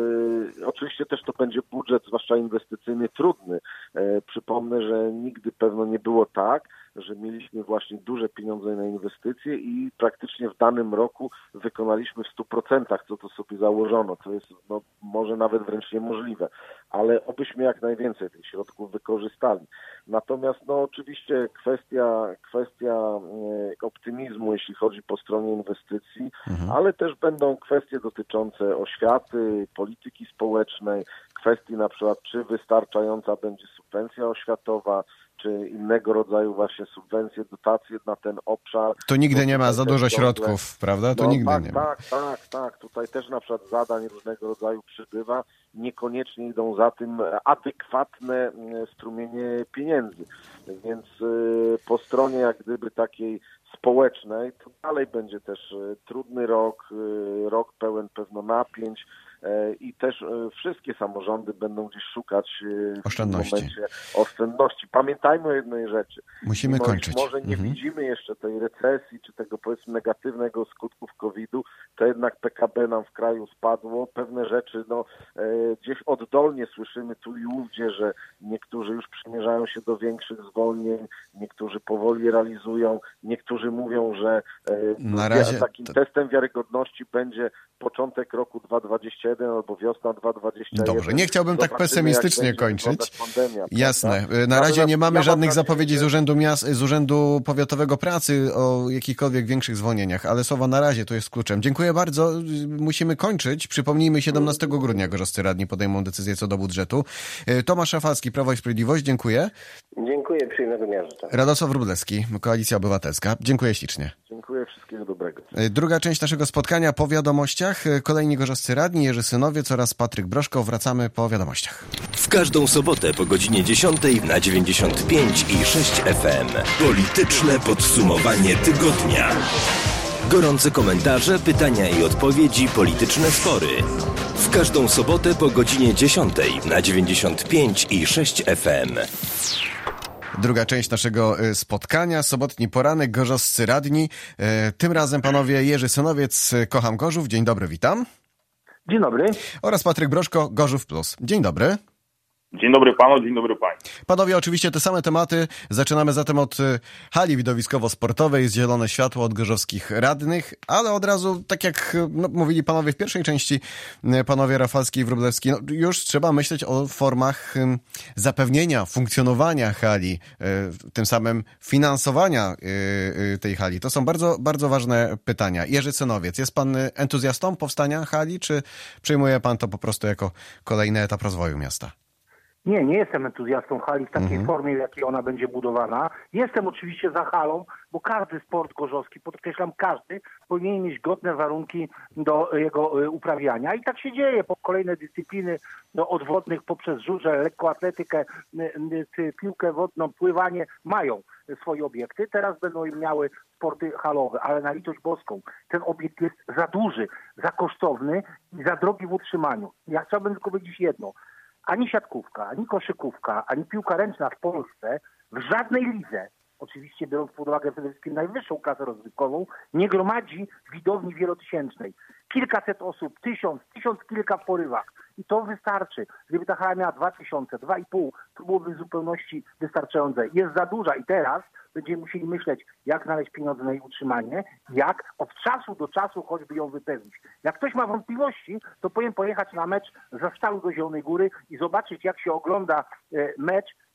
e, oczywiście też to będzie budżet, zwłaszcza inwestycyjny, trudny. E, przypomnę, że nigdy pewno nie było tak, że mieliśmy właśnie duże pieniądze na inwestycje i praktycznie w danym roku wykonaliśmy w stu procentach, co to sobie założono. To jest no, może nawet wręcz niemożliwe, ale obyśmy jak najwięcej tych środków wykorzystali. Natomiast no oczywiście kwestia, kwestia e, optymizmu, jeśli chodzi po stronie inwestycji, mhm. ale też będą kwestie dotyczące oświaty, polityki społecznej, kwestii na przykład, czy wystarczająca będzie subwencja oświatowa, czy innego rodzaju właśnie subwencje, dotacje na ten obszar. Tu nigdy nie ma za dużo środków, prawda? Tu no, nigdy tak, nie ma. Tak, tak, tak. Tutaj też na przykład zadań różnego rodzaju przybywa. Niekoniecznie idą za tym adekwatne strumienie pieniędzy. Więc po stronie jak gdyby takiej społecznej, to dalej będzie też trudny rok, rok pełen pewno napięć. I też wszystkie samorządy będą gdzieś szukać oszczędności. w tym momencie oszczędności. Pamiętajmy o jednej rzeczy. Musimy Mimo, kończyć. Może nie mhm. widzimy jeszcze tej recesji, czy tego powiedzmy negatywnego skutków kowida, to jednak P K B nam w kraju spadło. Pewne rzeczy no, gdzieś oddolnie słyszymy tu i ówdzie, że niektórzy już przymierzają się do większych zwolnień, niektórzy powoli realizują, niektórzy mówią, że Na razie takim to... testem wiarygodności będzie początek roku dwa tysiące dwudziestego jeden albo wiosna dwa tysiące dwudziestego jeden. Dobrze, nie chciałbym Zobaczymy, tak pesymistycznie kończyć. Pandemia, Jasne. prawda? Na razie nie mamy ja żadnych mam zapowiedzi nadzieję, z Urzędu Miast, z Urzędu Powiatowego Pracy o jakichkolwiek większych zwolnieniach, ale słowa na razie to jest kluczem. Dziękuję bardzo. Musimy kończyć. Przypomnijmy, siedemnastego grudnia gorzowscy radni podejmą decyzję co do budżetu. Tomasz Rafalski, Prawo i Sprawiedliwość. Dziękuję. Dziękuję, przyjemnego dnia życzę. Radosław Wróblewski, Koalicja Obywatelska. Dziękuję ślicznie. Dziękuję, wszystkiego dobrego. Druga część naszego spotkania po wiadomościach. Kolejni gorzowscy radni, Jerzy Synowiec oraz Patryk Broszko. Wracamy po wiadomościach. W każdą sobotę po godzinie dziesiątej na dziewięćdziesiąt pięć i sześć F M. Polityczne podsumowanie tygodnia. Gorące komentarze, pytania i odpowiedzi, polityczne spory. W każdą sobotę po godzinie dziesiątej na dziewięćdziesiąt pięć i sześć F M. Druga część naszego spotkania, sobotni poranek, gorzowscy radni. Tym razem panowie Jerzy Synowiec, Kocham Gorzów. Dzień dobry, witam. Dzień dobry. Oraz Patryk Broszko, Gorzów Plus. Dzień dobry. Dzień dobry panu, dzień dobry pani. Panowie, oczywiście te same tematy. Zaczynamy zatem od hali widowiskowo-sportowej, z zielone światło od gorzowskich radnych, ale od razu, tak jak no, mówili panowie w pierwszej części, panowie Rafalski i Wróblewski, no, już trzeba myśleć o formach zapewnienia, funkcjonowania hali, tym samym finansowania tej hali. To są bardzo, bardzo ważne pytania. Jerzy Synowiec, jest pan entuzjastą powstania hali, czy przyjmuje pan to po prostu jako kolejny etap rozwoju miasta? Nie, nie jestem entuzjastą hali w takiej Mhm. formie, w jakiej ona będzie budowana. Jestem oczywiście za halą, bo każdy sport gorzowski, podkreślam każdy, powinien mieć godne warunki do jego y, uprawiania. I tak się dzieje. Po kolejne dyscypliny no, od wodnych poprzez żużel, lekkoatletykę, y, y, piłkę wodną, pływanie mają swoje obiekty. Teraz będą miały sporty halowe, ale na litość boską ten obiekt jest za duży, za kosztowny i za drogi w utrzymaniu. Ja chciałbym tylko powiedzieć jedno. Ani siatkówka, ani koszykówka, ani piłka ręczna w Polsce w żadnej lidze, oczywiście biorąc pod uwagę przede wszystkim najwyższą klasę rozgrywkową, nie gromadzi widowni wielotysięcznej. Kilkaset osób, tysiąc, tysiąc kilka w porywach. I to wystarczy. Gdyby ta hala miała dwa tysiące, dwa i pół, to byłoby w zupełności wystarczające. Jest za duża i teraz będziemy musieli myśleć, jak znaleźć pieniądze na jej utrzymanie, jak od czasu do czasu choćby ją wypełnić. Jak ktoś ma wątpliwości, to powinien pojechać na mecz za Stalu do Zielonej Góry i zobaczyć, jak się ogląda mecz,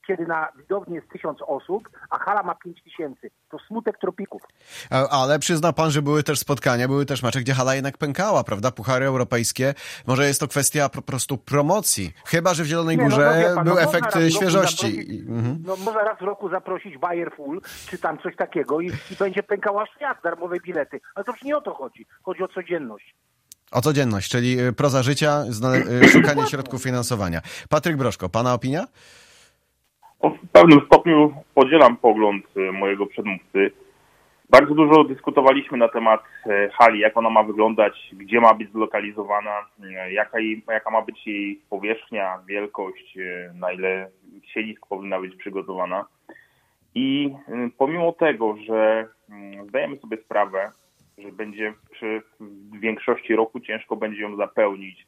kiedy na widowni jest tysiąc osób, a hala ma pięć tysięcy. To smutek tropików. Ale przyzna pan, że były też spotkania, były też mecze, gdzie hala jednak pękała, prawda? Puchary europejskie. Może jest to kwestia po prostu promocji. Chyba że w Zielonej Nie, Górze no, no, pan, był no, efekt świeżości. Zaprosić, mhm. No można raz w roku zaprosić Bayer Full, czy tam coś takiego i, i będzie pękała świat, darmowe bilety. Ale to już nie o to chodzi. Chodzi o codzienność. O codzienność, czyli proza życia, szukanie środków finansowania. Patryk Broszko, pana opinia? W pewnym stopniu podzielam pogląd mojego przedmówcy. Bardzo dużo dyskutowaliśmy na temat hali, jak ona ma wyglądać, gdzie ma być zlokalizowana, jaka, jej, jaka ma być jej powierzchnia, wielkość, na ile siedisk powinna być przygotowana. I pomimo tego, że zdajemy sobie sprawę, że będzie przy większości roku ciężko będzie ją zapełnić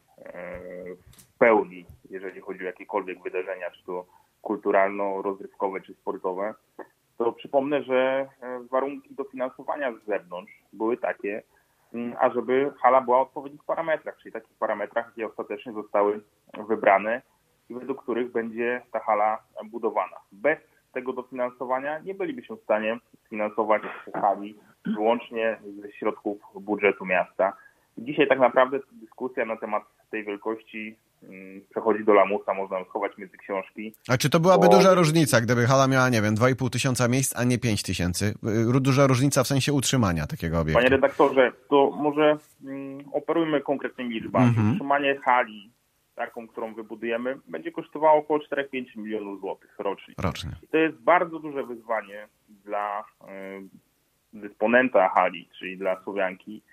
w pełni, jeżeli chodzi o jakiekolwiek wydarzenia, czy to kulturalno-rozrywkowe, czy sportowe, to przypomnę, że warunki dofinansowania z zewnątrz były takie, ażeby hala była w odpowiednich parametrach, czyli takich parametrach, jakie ostatecznie zostały wybrane i według których będzie ta hala budowana. Bez tego dofinansowania nie bylibyśmy w stanie finansować hali wyłącznie ze środków budżetu miasta. Dzisiaj tak naprawdę dyskusja na temat tej wielkości przechodzi do lamusa, można ją schować między książki. A czy to byłaby bo... duża różnica, gdyby hala miała, nie wiem, dwa i pół tysiąca miejsc, a nie pięć tysięcy? Duża różnica w sensie utrzymania takiego obiektu. Panie redaktorze, to może mm, operujmy konkretnymi liczbami. Mm-hmm. Utrzymanie hali, taką, którą wybudujemy, będzie kosztowało około cztery do pięciu milionów złotych rocznie. rocznie. I to jest bardzo duże wyzwanie dla y, dysponenta hali, czyli dla Słowianki,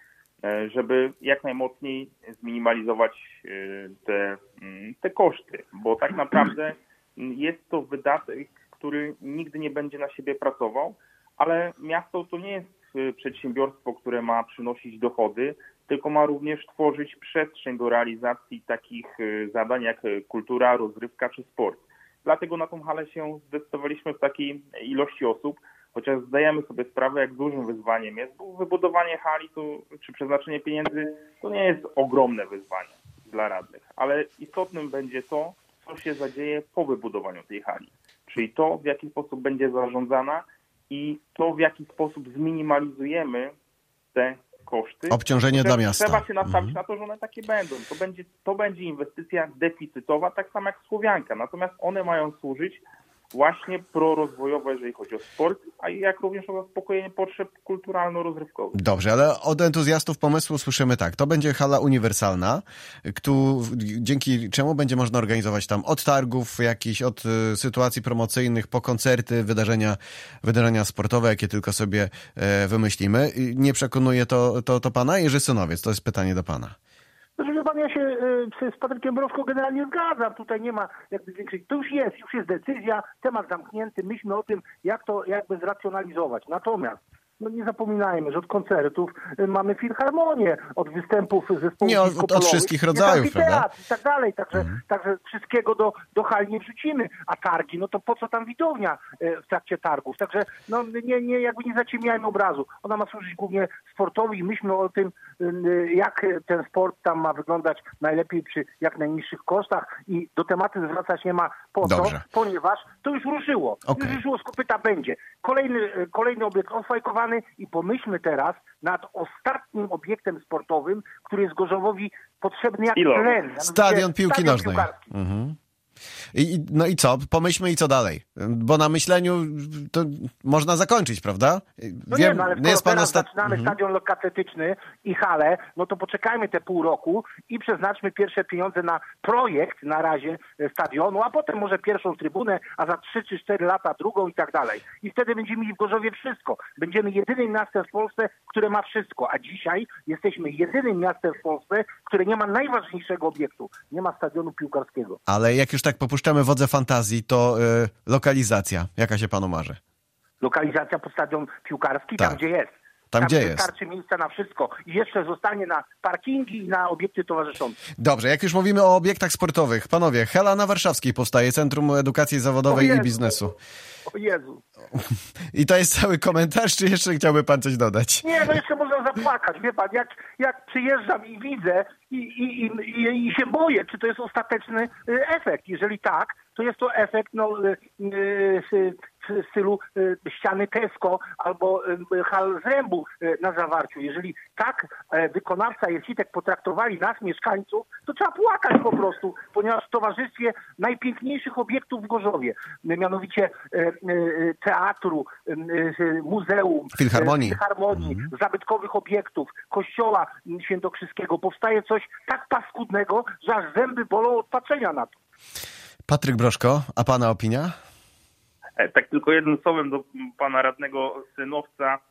żeby jak najmocniej zminimalizować te, te koszty, bo tak naprawdę jest to wydatek, który nigdy nie będzie na siebie pracował, ale miasto to nie jest przedsiębiorstwo, które ma przynosić dochody, tylko ma również tworzyć przestrzeń do realizacji takich zadań jak kultura, rozrywka czy sport. Dlatego na tą halę się zdecydowaliśmy w takiej ilości osób, chociaż zdajemy sobie sprawę, jak dużym wyzwaniem jest, bo wybudowanie hali to, czy przeznaczenie pieniędzy to nie jest ogromne wyzwanie dla radnych, ale istotnym będzie to, co się zadzieje po wybudowaniu tej hali, czyli to, w jaki sposób będzie zarządzana i to, w jaki sposób zminimalizujemy te koszty. Obciążenie dla miasta. Trzeba się nastawić mhm. na to, że one takie będą. To będzie, to będzie inwestycja deficytowa, tak samo jak Słowianka, natomiast one mają służyć właśnie prorozwojowe, jeżeli chodzi o sport, a jak również o zaspokojenie potrzeb kulturalno-rozrywkowych. Dobrze, ale od entuzjastów pomysłu słyszymy tak, to będzie hala uniwersalna, tu, dzięki czemu będzie można organizować tam od targów jakichś, od y, sytuacji promocyjnych, po koncerty, wydarzenia, wydarzenia sportowe, jakie tylko sobie e, wymyślimy. Nie przekonuje to, to, to pana? Jerzy Synowiec, to jest pytanie do pana. Znaczy, wie pan, ja się y, z Patrykiem Broszko generalnie zgadzam. Tutaj nie ma jakby większej... To już jest, już jest decyzja, temat zamknięty. Myślmy o tym, jak to jakby zracjonalizować. Natomiast no nie zapominajmy, że od koncertów y, mamy filharmonię, od występów zespołów Nie, od, od wszystkich rodzajów, prawda? I tak dalej. Także, mhm. także wszystkiego do, do hal nie wrzucimy. A targi, no to po co tam widownia y, w trakcie targów? Także no nie, nie, jakby nie zaciemniajmy obrazu. Ona ma służyć głównie sportowi i myślmy o tym, y, jak ten sport tam ma wyglądać najlepiej przy jak najniższych kosztach i do tematu zwracać nie ma po co, ponieważ to już ruszyło. Okay. Już ruszyło z kopyta będzie. Kolejny, kolejny obiekt osfajkowany i pomyślmy teraz nad ostatnim obiektem sportowym, który jest Gorzowowi potrzebny jak tlen. Stadion piłki nożnej. Mhm. I, no i co? Pomyślmy i co dalej? Bo na myśleniu to można zakończyć, prawda? No Wiem, nie, no ale skoro jest pan teraz ostat... zaczynamy mhm. stadion lekkoatletyczny i halę, no to poczekajmy te pół roku i przeznaczmy pierwsze pieniądze na projekt na razie stadionu, a potem może pierwszą trybunę, a za trzy czy cztery lata drugą i tak dalej. I wtedy będziemy mieli w Gorzowie wszystko. Będziemy jedynym miastem w Polsce, które ma wszystko, a dzisiaj jesteśmy jedynym miastem w Polsce, które nie ma najważniejszego obiektu. Nie ma stadionu piłkarskiego. Ale jak już tak popuszczamy wodze fantazji, to y, lokalizacja. Jaka się panu marzy? Lokalizacja pod stadion piłkarski, tak. tam gdzie jest. Tam, tam gdzie jest. Wystarczy miejsca na wszystko. I jeszcze zostanie na parkingi i na obiekty towarzyszące. Dobrze, jak już mówimy o obiektach sportowych. Panowie, hala na Warszawskiej powstaje, Centrum Edukacji Zawodowej i Biznesu. O Jezu. I to jest cały komentarz, czy jeszcze chciałby pan coś dodać? Nie, no jeszcze można zapłakać. Wie pan, jak, jak przyjeżdżam i widzę i, i, i, i, i się boję, czy to jest ostateczny efekt. Jeżeli tak, to jest to efekt no, w stylu ściany Tesco albo hal zrębu na Zawarciu. Jeżeli tak wykonawca i architekt potraktowali nas, mieszkańców, to trzeba płakać po prostu, ponieważ w towarzystwie najpiękniejszych obiektów w Gorzowie, mianowicie teatru, muzeum, Filharmonii, Filharmonii mm. zabytkowych obiektów, kościoła świętokrzyskiego, powstaje coś tak paskudnego, że aż zęby bolą od patrzenia na to. Patryk Broszko, a pana opinia? Tak tylko jednym słowem do pana radnego Synowca.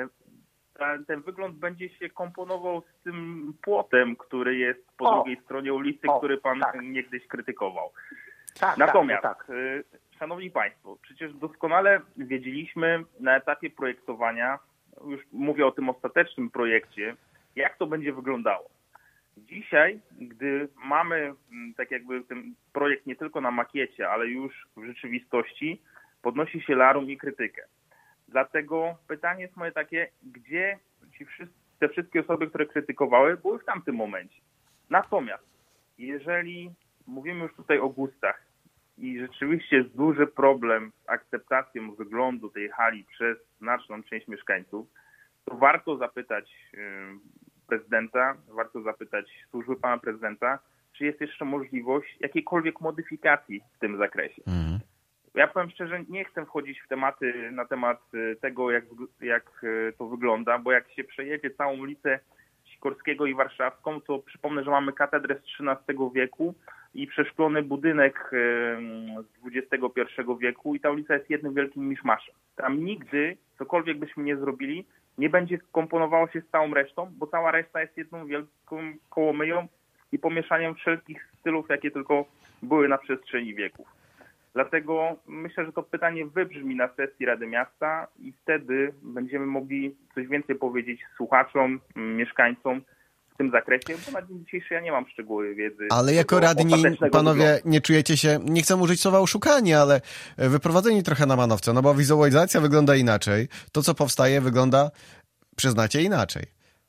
Ten wygląd będzie się komponował z tym płotem, który jest po o, drugiej stronie ulicy, o, który pan tak. niegdyś krytykował. Tak, Natomiast, tak, tak. szanowni państwo, przecież doskonale wiedzieliśmy na etapie projektowania, już mówię o tym ostatecznym projekcie, jak to będzie wyglądało. Dzisiaj, gdy mamy tak jakby ten projekt nie tylko na makiecie, ale już w rzeczywistości, podnosi się larum i krytykę. Dlatego pytanie jest moje takie, gdzie ci wszyscy, te wszystkie osoby, które krytykowały, były w tamtym momencie. Natomiast jeżeli mówimy już tutaj o gustach i rzeczywiście jest duży problem z akceptacją wyglądu tej hali przez znaczną część mieszkańców, to warto zapytać prezydenta, warto zapytać służby pana prezydenta, czy jest jeszcze możliwość jakiejkolwiek modyfikacji w tym zakresie. Mhm. Ja powiem szczerze, nie chcę wchodzić w tematy na temat tego, jak, jak to wygląda, bo jak się przejedzie całą ulicę Sikorskiego i Warszawską, to przypomnę, że mamy katedrę z trzynastego wieku i przeszklony budynek z dwudziestego pierwszego wieku i ta ulica jest jednym wielkim miszmaszem. Tam nigdy, cokolwiek byśmy nie zrobili, nie będzie komponowało się z całą resztą, bo cała reszta jest jedną wielką kołomyją i pomieszaniem wszelkich stylów, jakie tylko były na przestrzeni wieków. Dlatego myślę, że to pytanie wybrzmi na sesji Rady Miasta i wtedy będziemy mogli coś więcej powiedzieć słuchaczom, mieszkańcom w tym zakresie, bo na dzień dzisiejszy ja nie mam szczegółowej wiedzy. Ale jako radni, panowie, wyglądu. nie czujecie się, nie chcę użyć słowa oszukani, ale wyprowadzeni trochę na manowce, no bo wizualizacja wygląda inaczej, to co powstaje wygląda, przyznacie, inaczej.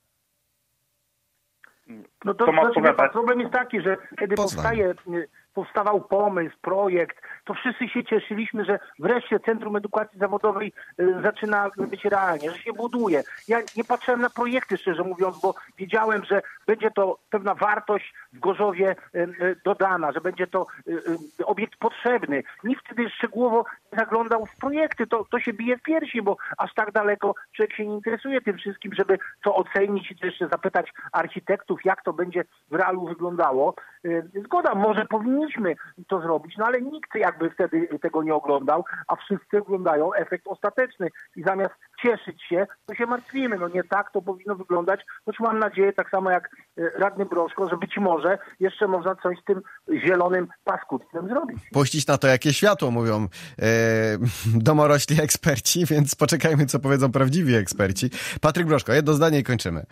No to, to znaczy, problem jest taki, że kiedy Poznań. powstaje... powstawał pomysł, projekt, to wszyscy się cieszyliśmy, że wreszcie Centrum Edukacji Zawodowej y, zaczyna być realnie, że się buduje. Ja nie patrzyłem na projekty, szczerze mówiąc, bo wiedziałem, że będzie to pewna wartość w Gorzowie y, y, dodana, że będzie to y, y, obiekt potrzebny. Nikt wtedy szczegółowo nie zaglądał w projekty. To, to się bije w piersi, bo aż tak daleko człowiek się nie interesuje tym wszystkim, żeby to ocenić i jeszcze zapytać architektów, jak to będzie w realu wyglądało. Y, zgoda, może powinniśmy to zrobić, no ale nikt jakby wtedy tego nie oglądał, a wszyscy oglądają efekt ostateczny i zamiast cieszyć się, to się martwimy. No nie tak to powinno wyglądać, choć mam nadzieję, tak samo jak radny Broszko, że być może jeszcze można coś z tym zielonym paskudstwem zrobić. Puścić na to jakie światło, mówią e, domorośli eksperci, więc poczekajmy, co powiedzą prawdziwi eksperci. Patryk Broszko, jedno zdanie i kończymy.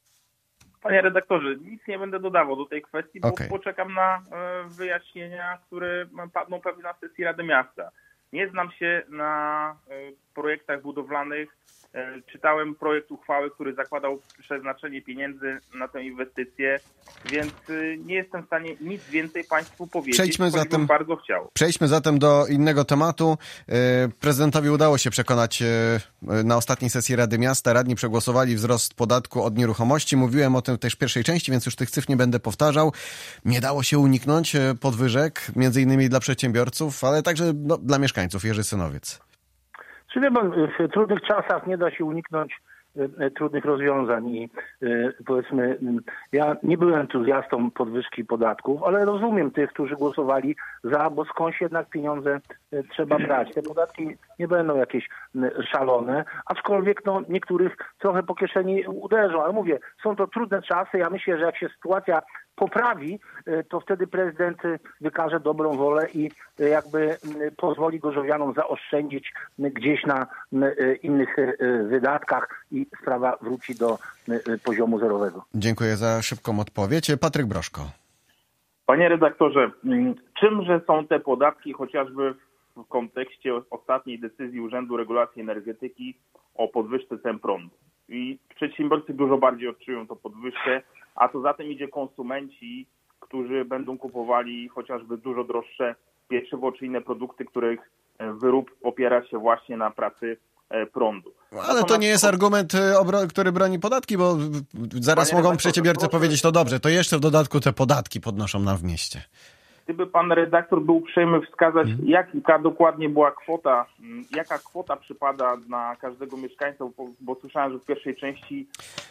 Panie redaktorze, nic nie będę dodawał do tej kwestii, bo okay. poczekam na wyjaśnienia, które padną pewnie na sesji Rady Miasta. Nie znam się na projektach budowlanych. Czytałem projekt uchwały, który zakładał przeznaczenie pieniędzy na tę inwestycję, więc nie jestem w stanie nic więcej Państwu powiedzieć, przejdźmy zatem, bardzo chciał. Przejdźmy zatem do innego tematu. Prezydentowi udało się przekonać na ostatniej sesji Rady Miasta. Radni przegłosowali wzrost podatku od nieruchomości. Mówiłem o tym też w pierwszej części, więc już tych cyfr nie będę powtarzał. Nie dało się uniknąć podwyżek, między innymi dla przedsiębiorców, ale także no, dla mieszkańców. Jerzy Synowiec. Czy wie pan, w trudnych czasach nie da się uniknąć trudnych rozwiązań i powiedzmy, ja nie byłem entuzjastą podwyżki podatków, ale rozumiem tych, którzy głosowali za, bo skądś jednak pieniądze trzeba brać. Te podatki nie będą jakieś szalone, aczkolwiek no, niektórych trochę po kieszeni uderzą, ale mówię, są to trudne czasy, ja myślę, że jak się sytuacja poprawi, to wtedy prezydent wykaże dobrą wolę i jakby pozwoli gorzowianom zaoszczędzić gdzieś na innych wydatkach i sprawa wróci do poziomu zerowego. Dziękuję za szybką odpowiedź. Patryk Broszko. Panie redaktorze, czymże są te podatki, chociażby w kontekście ostatniej decyzji Urzędu Regulacji Energetyki o podwyżce cen prądu? I przedsiębiorcy dużo bardziej odczują tą podwyżkę, a co za tym idzie konsumenci, którzy będą kupowali chociażby dużo droższe pieczywo czy inne produkty, których wyrób opiera się właśnie na pracy prądu. Ale to nie jest argument, który broni podatki, bo zaraz Panie mogą przedsiębiorcy proszę, powiedzieć, to dobrze, to jeszcze w dodatku te podatki podnoszą nam w mieście. Gdyby pan redaktor był uprzejmy wskazać, Mhm. jaka dokładnie była kwota, jaka kwota przypada na każdego mieszkańca, bo, bo słyszałem, że w pierwszej części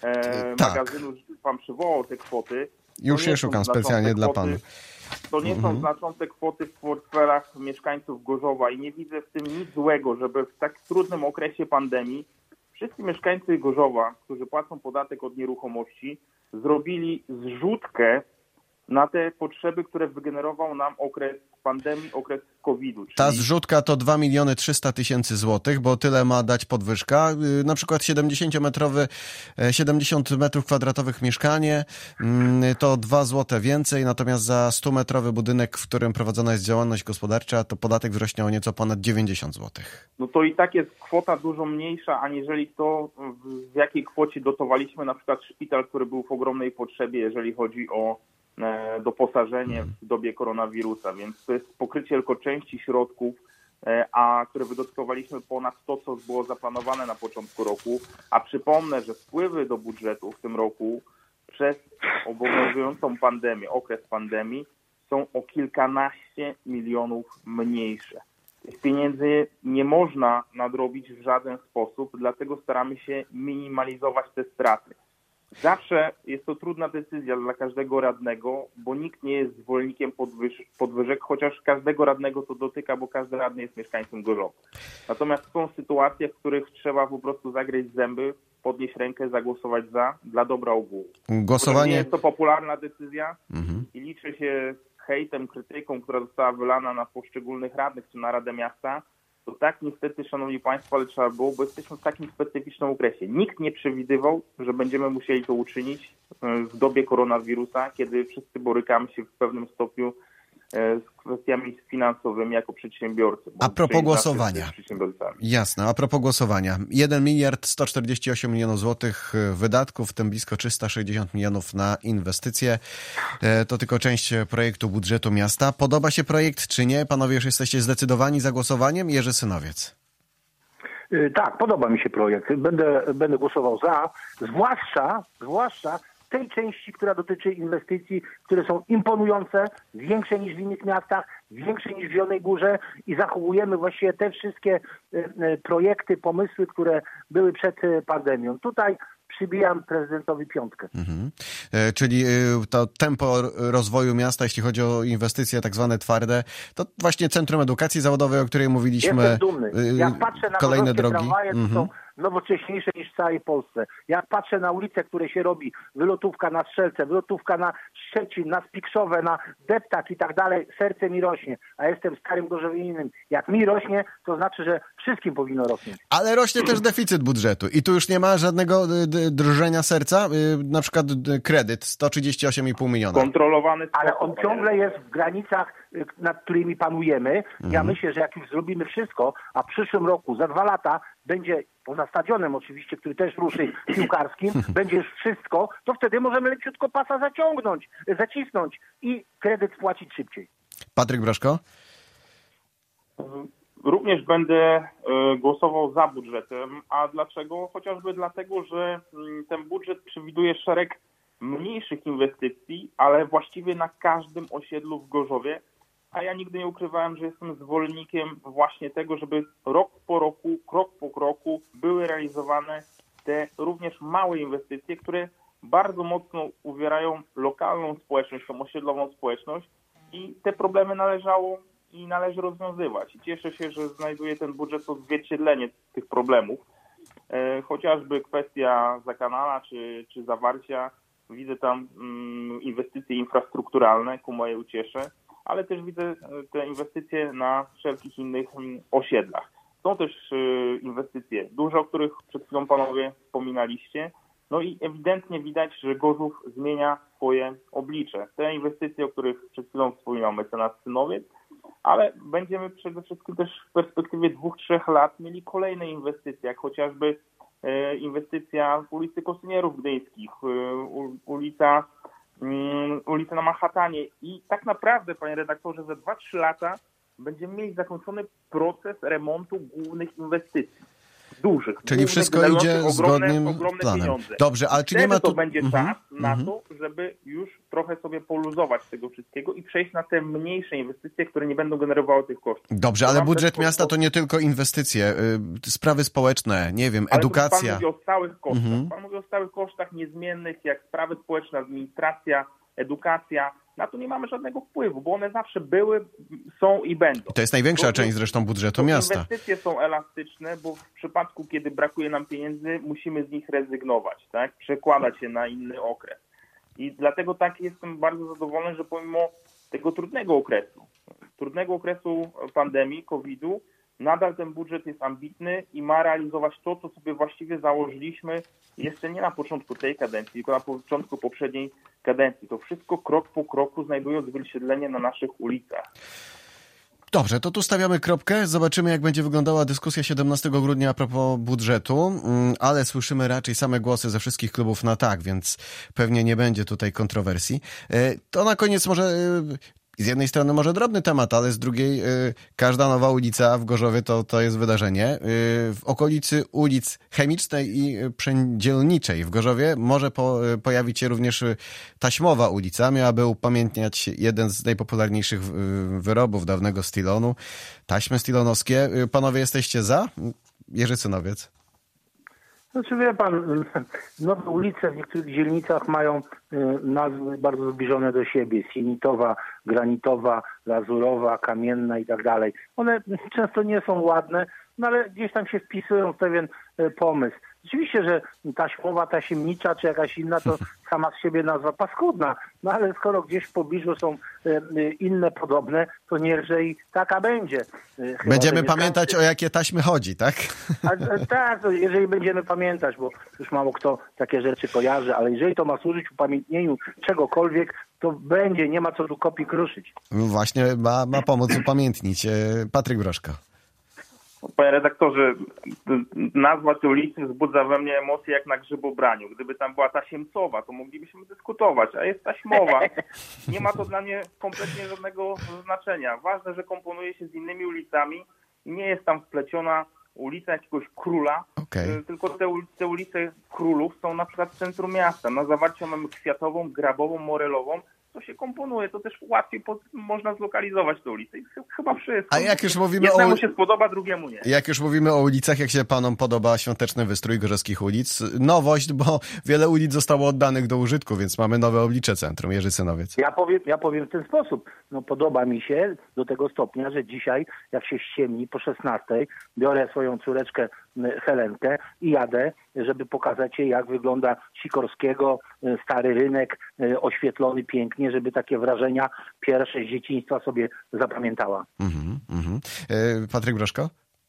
e, Tak. magazynu pan przywołał te kwoty. Już To nie je są szukam znaczące specjalnie dla kwoty. pana. To nie Mhm. są znaczące kwoty w portfelach mieszkańców Gorzowa i nie widzę w tym nic złego, żeby w tak trudnym okresie pandemii wszyscy mieszkańcy Gorzowa, którzy płacą podatek od nieruchomości, zrobili zrzutkę na te potrzeby, które wygenerował nam okres pandemii, okres kowida. Ta Czyli zrzutka to dwa miliony trzysta tysięcy złotych, bo tyle ma dać podwyżka. Yy, Na przykład siedemdziesięciometrowy, e, siedemdziesiąt metrów kwadratowych mieszkanie mm, to dwa złote więcej, natomiast za stumetrowy budynek, w którym prowadzona jest działalność gospodarcza, to podatek wzrośnie o nieco ponad dziewięćdziesiąt złotych. no to i tak jest kwota dużo mniejsza, aniżeli to, w, w jakiej kwocie dotowaliśmy na przykład szpital, który był w ogromnej potrzebie, jeżeli chodzi o e, doposażenie w dobie koronawirusa, więc to jest pokrycie tylko części środków, e, a które wydatkowaliśmy ponad to, co było zaplanowane na początku roku, a przypomnę, że wpływy do budżetu w tym roku przez obowiązującą pandemię, okres pandemii są o kilkanaście milionów mniejsze. Tych pieniędzy nie można nadrobić w żaden sposób, dlatego staramy się minimalizować te straty. Zawsze jest to trudna decyzja dla każdego radnego, bo nikt nie jest zwolennikiem podwyż- podwyżek, chociaż każdego radnego to dotyka, bo każdy radny jest mieszkańcem Gorzowa. Natomiast są sytuacje, w których trzeba po prostu zagryźć zęby, podnieść rękę, zagłosować za, dla dobra ogółu. Nie Głosowanie... jest to popularna decyzja Mhm. i liczy się z hejtem, krytyką, która została wylana na poszczególnych radnych czy na Radę Miasta, to tak niestety, szanowni państwo, ale trzeba było, bo jesteśmy w takim specyficznym okresie. Nikt nie przewidywał, że będziemy musieli to uczynić w dobie koronawirusa, kiedy wszyscy borykamy się w pewnym stopniu z kwestiami finansowymi jako przedsiębiorcy. A propos głosowania. Przedsiębiorcami. Jasne, a propos głosowania. jeden miliard sto czterdzieści osiem milionów złotych wydatków, w tym blisko trzysta sześćdziesiąt milionów na inwestycje. E, To tylko część projektu budżetu miasta. Podoba się projekt, czy nie? Panowie już jesteście zdecydowani za głosowaniem? Jerzy Synowiec. Y, Tak, podoba mi się projekt. Będę, będę głosował za, zwłaszcza, zwłaszcza tej części, która dotyczy inwestycji, które są imponujące, większe niż w innych miastach, większe niż w Zielonej Górze i zachowujemy właściwie te wszystkie y, y, projekty, pomysły, które były przed y, pandemią. Tutaj przybijam prezydentowi piątkę. Mhm. E, Czyli e, to tempo rozwoju miasta, jeśli chodzi o inwestycje tak zwane twarde, to właśnie Centrum Edukacji Zawodowej, o której mówiliśmy. Jestem dumny. e, Jak patrzę na Kolejne gorzowskie drogi. tramwaje, to Mhm. są nowocześniejsze niż w całej Polsce. Jak patrzę na ulice, które się robi, wylotówka na Strzelce, wylotówka na Szczecin, na Spikszowe, na Deptak i tak dalej, serce mi rośnie. A jestem starym gorzowianinem. Jak mi rośnie, to znaczy, że wszystkim powinno rosnąć. Ale rośnie też deficyt budżetu i tu już nie ma żadnego d- d- drżenia serca. Y, Na przykład d- kredyt sto trzydzieści osiem i pół miliona. Kontrolowany Ale sposób, on panie ciągle jest w granicach, y, nad którymi panujemy. Ja myślę, że jak już zrobimy wszystko, a w przyszłym roku, za dwa lata będzie, poza stadionem oczywiście, który też ruszy piłkarskim, będzie już wszystko, to wtedy możemy leciutko pasa zaciągnąć, y, zacisnąć i kredyt spłacić szybciej. Patryk Broszko? Również będę e, głosował za budżetem. A dlaczego? Chociażby dlatego, że mm, ten budżet przewiduje szereg mniejszych inwestycji, ale właściwie na każdym osiedlu w Gorzowie. A ja nigdy nie ukrywałem, że jestem zwolennikiem właśnie tego, żeby rok po roku, krok po kroku były realizowane te również małe inwestycje, które bardzo mocno uwierają lokalną społeczność, tą osiedlową społeczność i te problemy należało i należy rozwiązywać. I cieszę się, że znajduje ten budżet odzwierciedlenie tych problemów. E, chociażby kwestia Zakanala czy, czy Zawarcia, widzę tam mm, inwestycje infrastrukturalne ku mojej uciesze, ale też widzę e, te inwestycje na wszelkich innych mm, osiedlach. Są też e, inwestycje duże, o których przed chwilą panowie wspominaliście. No i ewidentnie widać, że Gorzów zmienia swoje oblicze. Te inwestycje, o których przed chwilą wspominał mecenas Synowiec, ale będziemy przede wszystkim też w perspektywie dwóch, trzech lat mieli kolejne inwestycje, jak chociażby e, inwestycja w ulicy Kosynierów Gdyńskich, e, u, ulica, um, ulica na Manhattanie. I tak naprawdę, panie redaktorze, za dwa, trzy lata będziemy mieli zakończony proces remontu głównych inwestycji. Dużych. Czyli głównych, wszystko idzie ogromne, zgodnym ogromne planem. Pieniądze. Dobrze, ale czy nie ma to tu... będzie Mhm, czas na mhm. to, żeby już trochę sobie poluzować tego wszystkiego i przejść na te mniejsze inwestycje, które nie będą generowały tych kosztów. Dobrze, To ale mam budżet też- miasta to nie tylko inwestycje, y, sprawy społeczne, nie wiem, Ale edukacja. Pan mówi o stałych kosztach. Mhm. Pan mówi o stałych kosztach niezmiennych, jak sprawy społeczne, administracja, edukacja. Na to nie mamy żadnego wpływu, bo one zawsze były, są i będą. To jest największa To- część zresztą budżetu to miasta. Inwestycje są elastyczne, bo w przypadku, kiedy brakuje nam pieniędzy, musimy z nich rezygnować, tak? Przekładać je na inny okres. I dlatego tak jestem bardzo zadowolony, że pomimo tego trudnego okresu, trudnego okresu pandemii, kowida, nadal ten budżet jest ambitny i ma realizować to, co sobie właściwie założyliśmy jeszcze nie na początku tej kadencji, tylko na początku poprzedniej kadencji. To wszystko krok po kroku znajduje odzwierciedlenie na naszych ulicach. Dobrze, to tu stawiamy kropkę. Zobaczymy, jak będzie wyglądała dyskusja siedemnastego grudnia a propos budżetu, mm, ale słyszymy raczej same głosy ze wszystkich klubów na tak, więc pewnie nie będzie tutaj kontrowersji. E, To na koniec może... e, Z jednej strony może drobny temat, ale z drugiej y, każda nowa ulica w Gorzowie to, to jest wydarzenie. Y, w okolicy ulic Chemicznej i Przędzielniczej w Gorzowie może po, y, pojawić się również y, taśmowa ulica. Miałaby upamiętniać jeden z najpopularniejszych y, wyrobów dawnego Stilonu. Taśmy stilonowskie. Y, panowie, jesteście za? Jerzy Cynowiec. Znaczy wie pan, nowe ulice w niektórych dzielnicach mają y, nazwy bardzo zbliżone do siebie. Sienitowa, Granitowa, Lazurowa, Kamienna i tak dalej. One często nie są ładne, no ale gdzieś tam się wpisują w pewien y, pomysł. Oczywiście, że taśmowa, tasiemnicza czy jakaś inna to sama z siebie nazwa paskudna, no ale skoro gdzieś w pobliżu są y, y, inne podobne, to niechże i taka będzie. Y, chyba, Będziemy że pamiętać, mieszkańcy- o jakie taśmy chodzi, tak? a, a, tak, to jeżeli będziemy pamiętać, bo już mało kto takie rzeczy kojarzy, ale jeżeli to ma służyć upamiętnieniu czegokolwiek, to będzie, nie ma co tu kopii kruszyć. Właśnie ma, ma pomóc upamiętnić. E, Patryk Broszko. Panie redaktorze, nazwa tej ulicy wzbudza we mnie emocje jak na grzybobraniu. Gdyby tam była tasiemcowa, to moglibyśmy dyskutować, a jest taśmowa. Nie ma to dla mnie kompletnie żadnego znaczenia. Ważne, że komponuje się z innymi ulicami i nie jest tam wpleciona ulica jakiegoś króla, Okej. tylko te, ul- te ulice królów są na przykład w centrum miasta. Na zawarciu mamy Kwiatową, Grabową, Morelową. To się komponuje, to też łatwiej po, można zlokalizować tę ulicę. I ch- chyba wszystko. A jak już mówimy Jednemu o... się spodoba, drugiemu nie. Jak już mówimy o ulicach, jak się panom podoba świąteczny wystrój gorzowskich ulic? Nowość, bo wiele ulic zostało oddanych do użytku, więc mamy nowe oblicze centrum. Jerzy Cynowiec. Ja powiem, ja powiem w ten sposób. No podoba mi się do tego stopnia, że dzisiaj, jak się ściemni po szesnastej, biorę swoją córeczkę m, Helenkę i jadę, żeby pokazać jej, jak wygląda Sikorskiego, y, stary rynek, y, oświetlony pięknie, żeby takie wrażenia pierwsze z dzieciństwa sobie zapamiętała. Mhm, mhm. E, Patryk Broszko?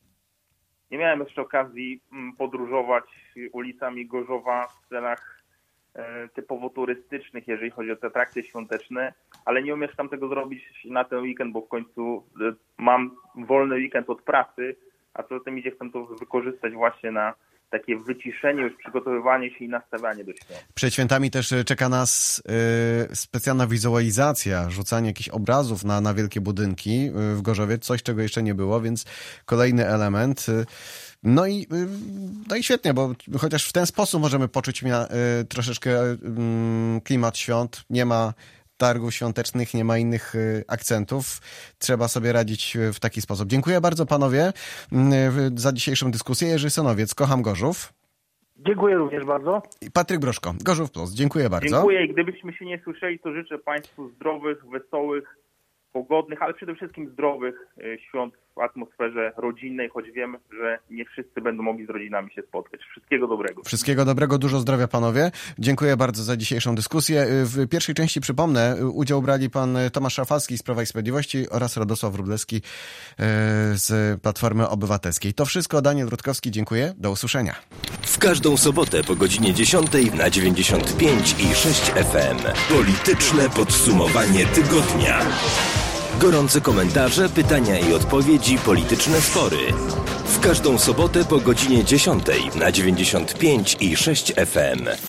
Nie miałem jeszcze okazji mm, podróżować ulicami Gorzowa w celach e, typowo turystycznych, jeżeli chodzi o te atrakcje świąteczne, ale nie umieszczam tego zrobić na ten weekend, bo w końcu e, mam wolny weekend od pracy, a co za tym idzie, chcę to wykorzystać właśnie na takie wyciszenie, już przygotowywanie się i nastawianie do świąt. Przed świętami też e, czeka nas e, specjalna wizualizacja, rzucanie jakichś obrazów na, na wielkie budynki e, w Gorzowie, coś czego jeszcze nie było, więc kolejny element. E, No i, e, no i świetnie, bo chociaż w ten sposób możemy poczuć mia, e, troszeczkę e, mm, klimat świąt. Nie ma targów świątecznych, nie ma innych y, akcentów. Trzeba sobie radzić y, w taki sposób. Dziękuję bardzo panowie y, za dzisiejszą dyskusję. Jerzy Cynowiec, Kocham Gorzów. Dziękuję również bardzo. I Patryk Broszko, Gorzów Plus. Dziękuję bardzo. Dziękuję i gdybyśmy się nie słyszeli, to życzę Państwu zdrowych, wesołych, pogodnych, ale przede wszystkim zdrowych e, świąt w atmosferze rodzinnej, choć wiemy, że nie wszyscy będą mogli z rodzinami się spotkać. Wszystkiego dobrego. Wszystkiego dobrego, dużo zdrowia panowie. Dziękuję bardzo za dzisiejszą dyskusję. W pierwszej części, przypomnę, udział brali pan Tomasz Szafalski z Prawa i Sprawiedliwości oraz Radosław Wróblewski z Platformy Obywatelskiej. To wszystko. Daniel Rutkowski, dziękuję. Do usłyszenia. W każdą sobotę po godzinie dziesiątej na dziewięćdziesiąt pięć i sześć F M. Polityczne podsumowanie tygodnia. Gorące komentarze, pytania i odpowiedzi, polityczne spory. W każdą sobotę po godzinie dziesiątej na dziewięćdziesiąt pięć i sześć F M.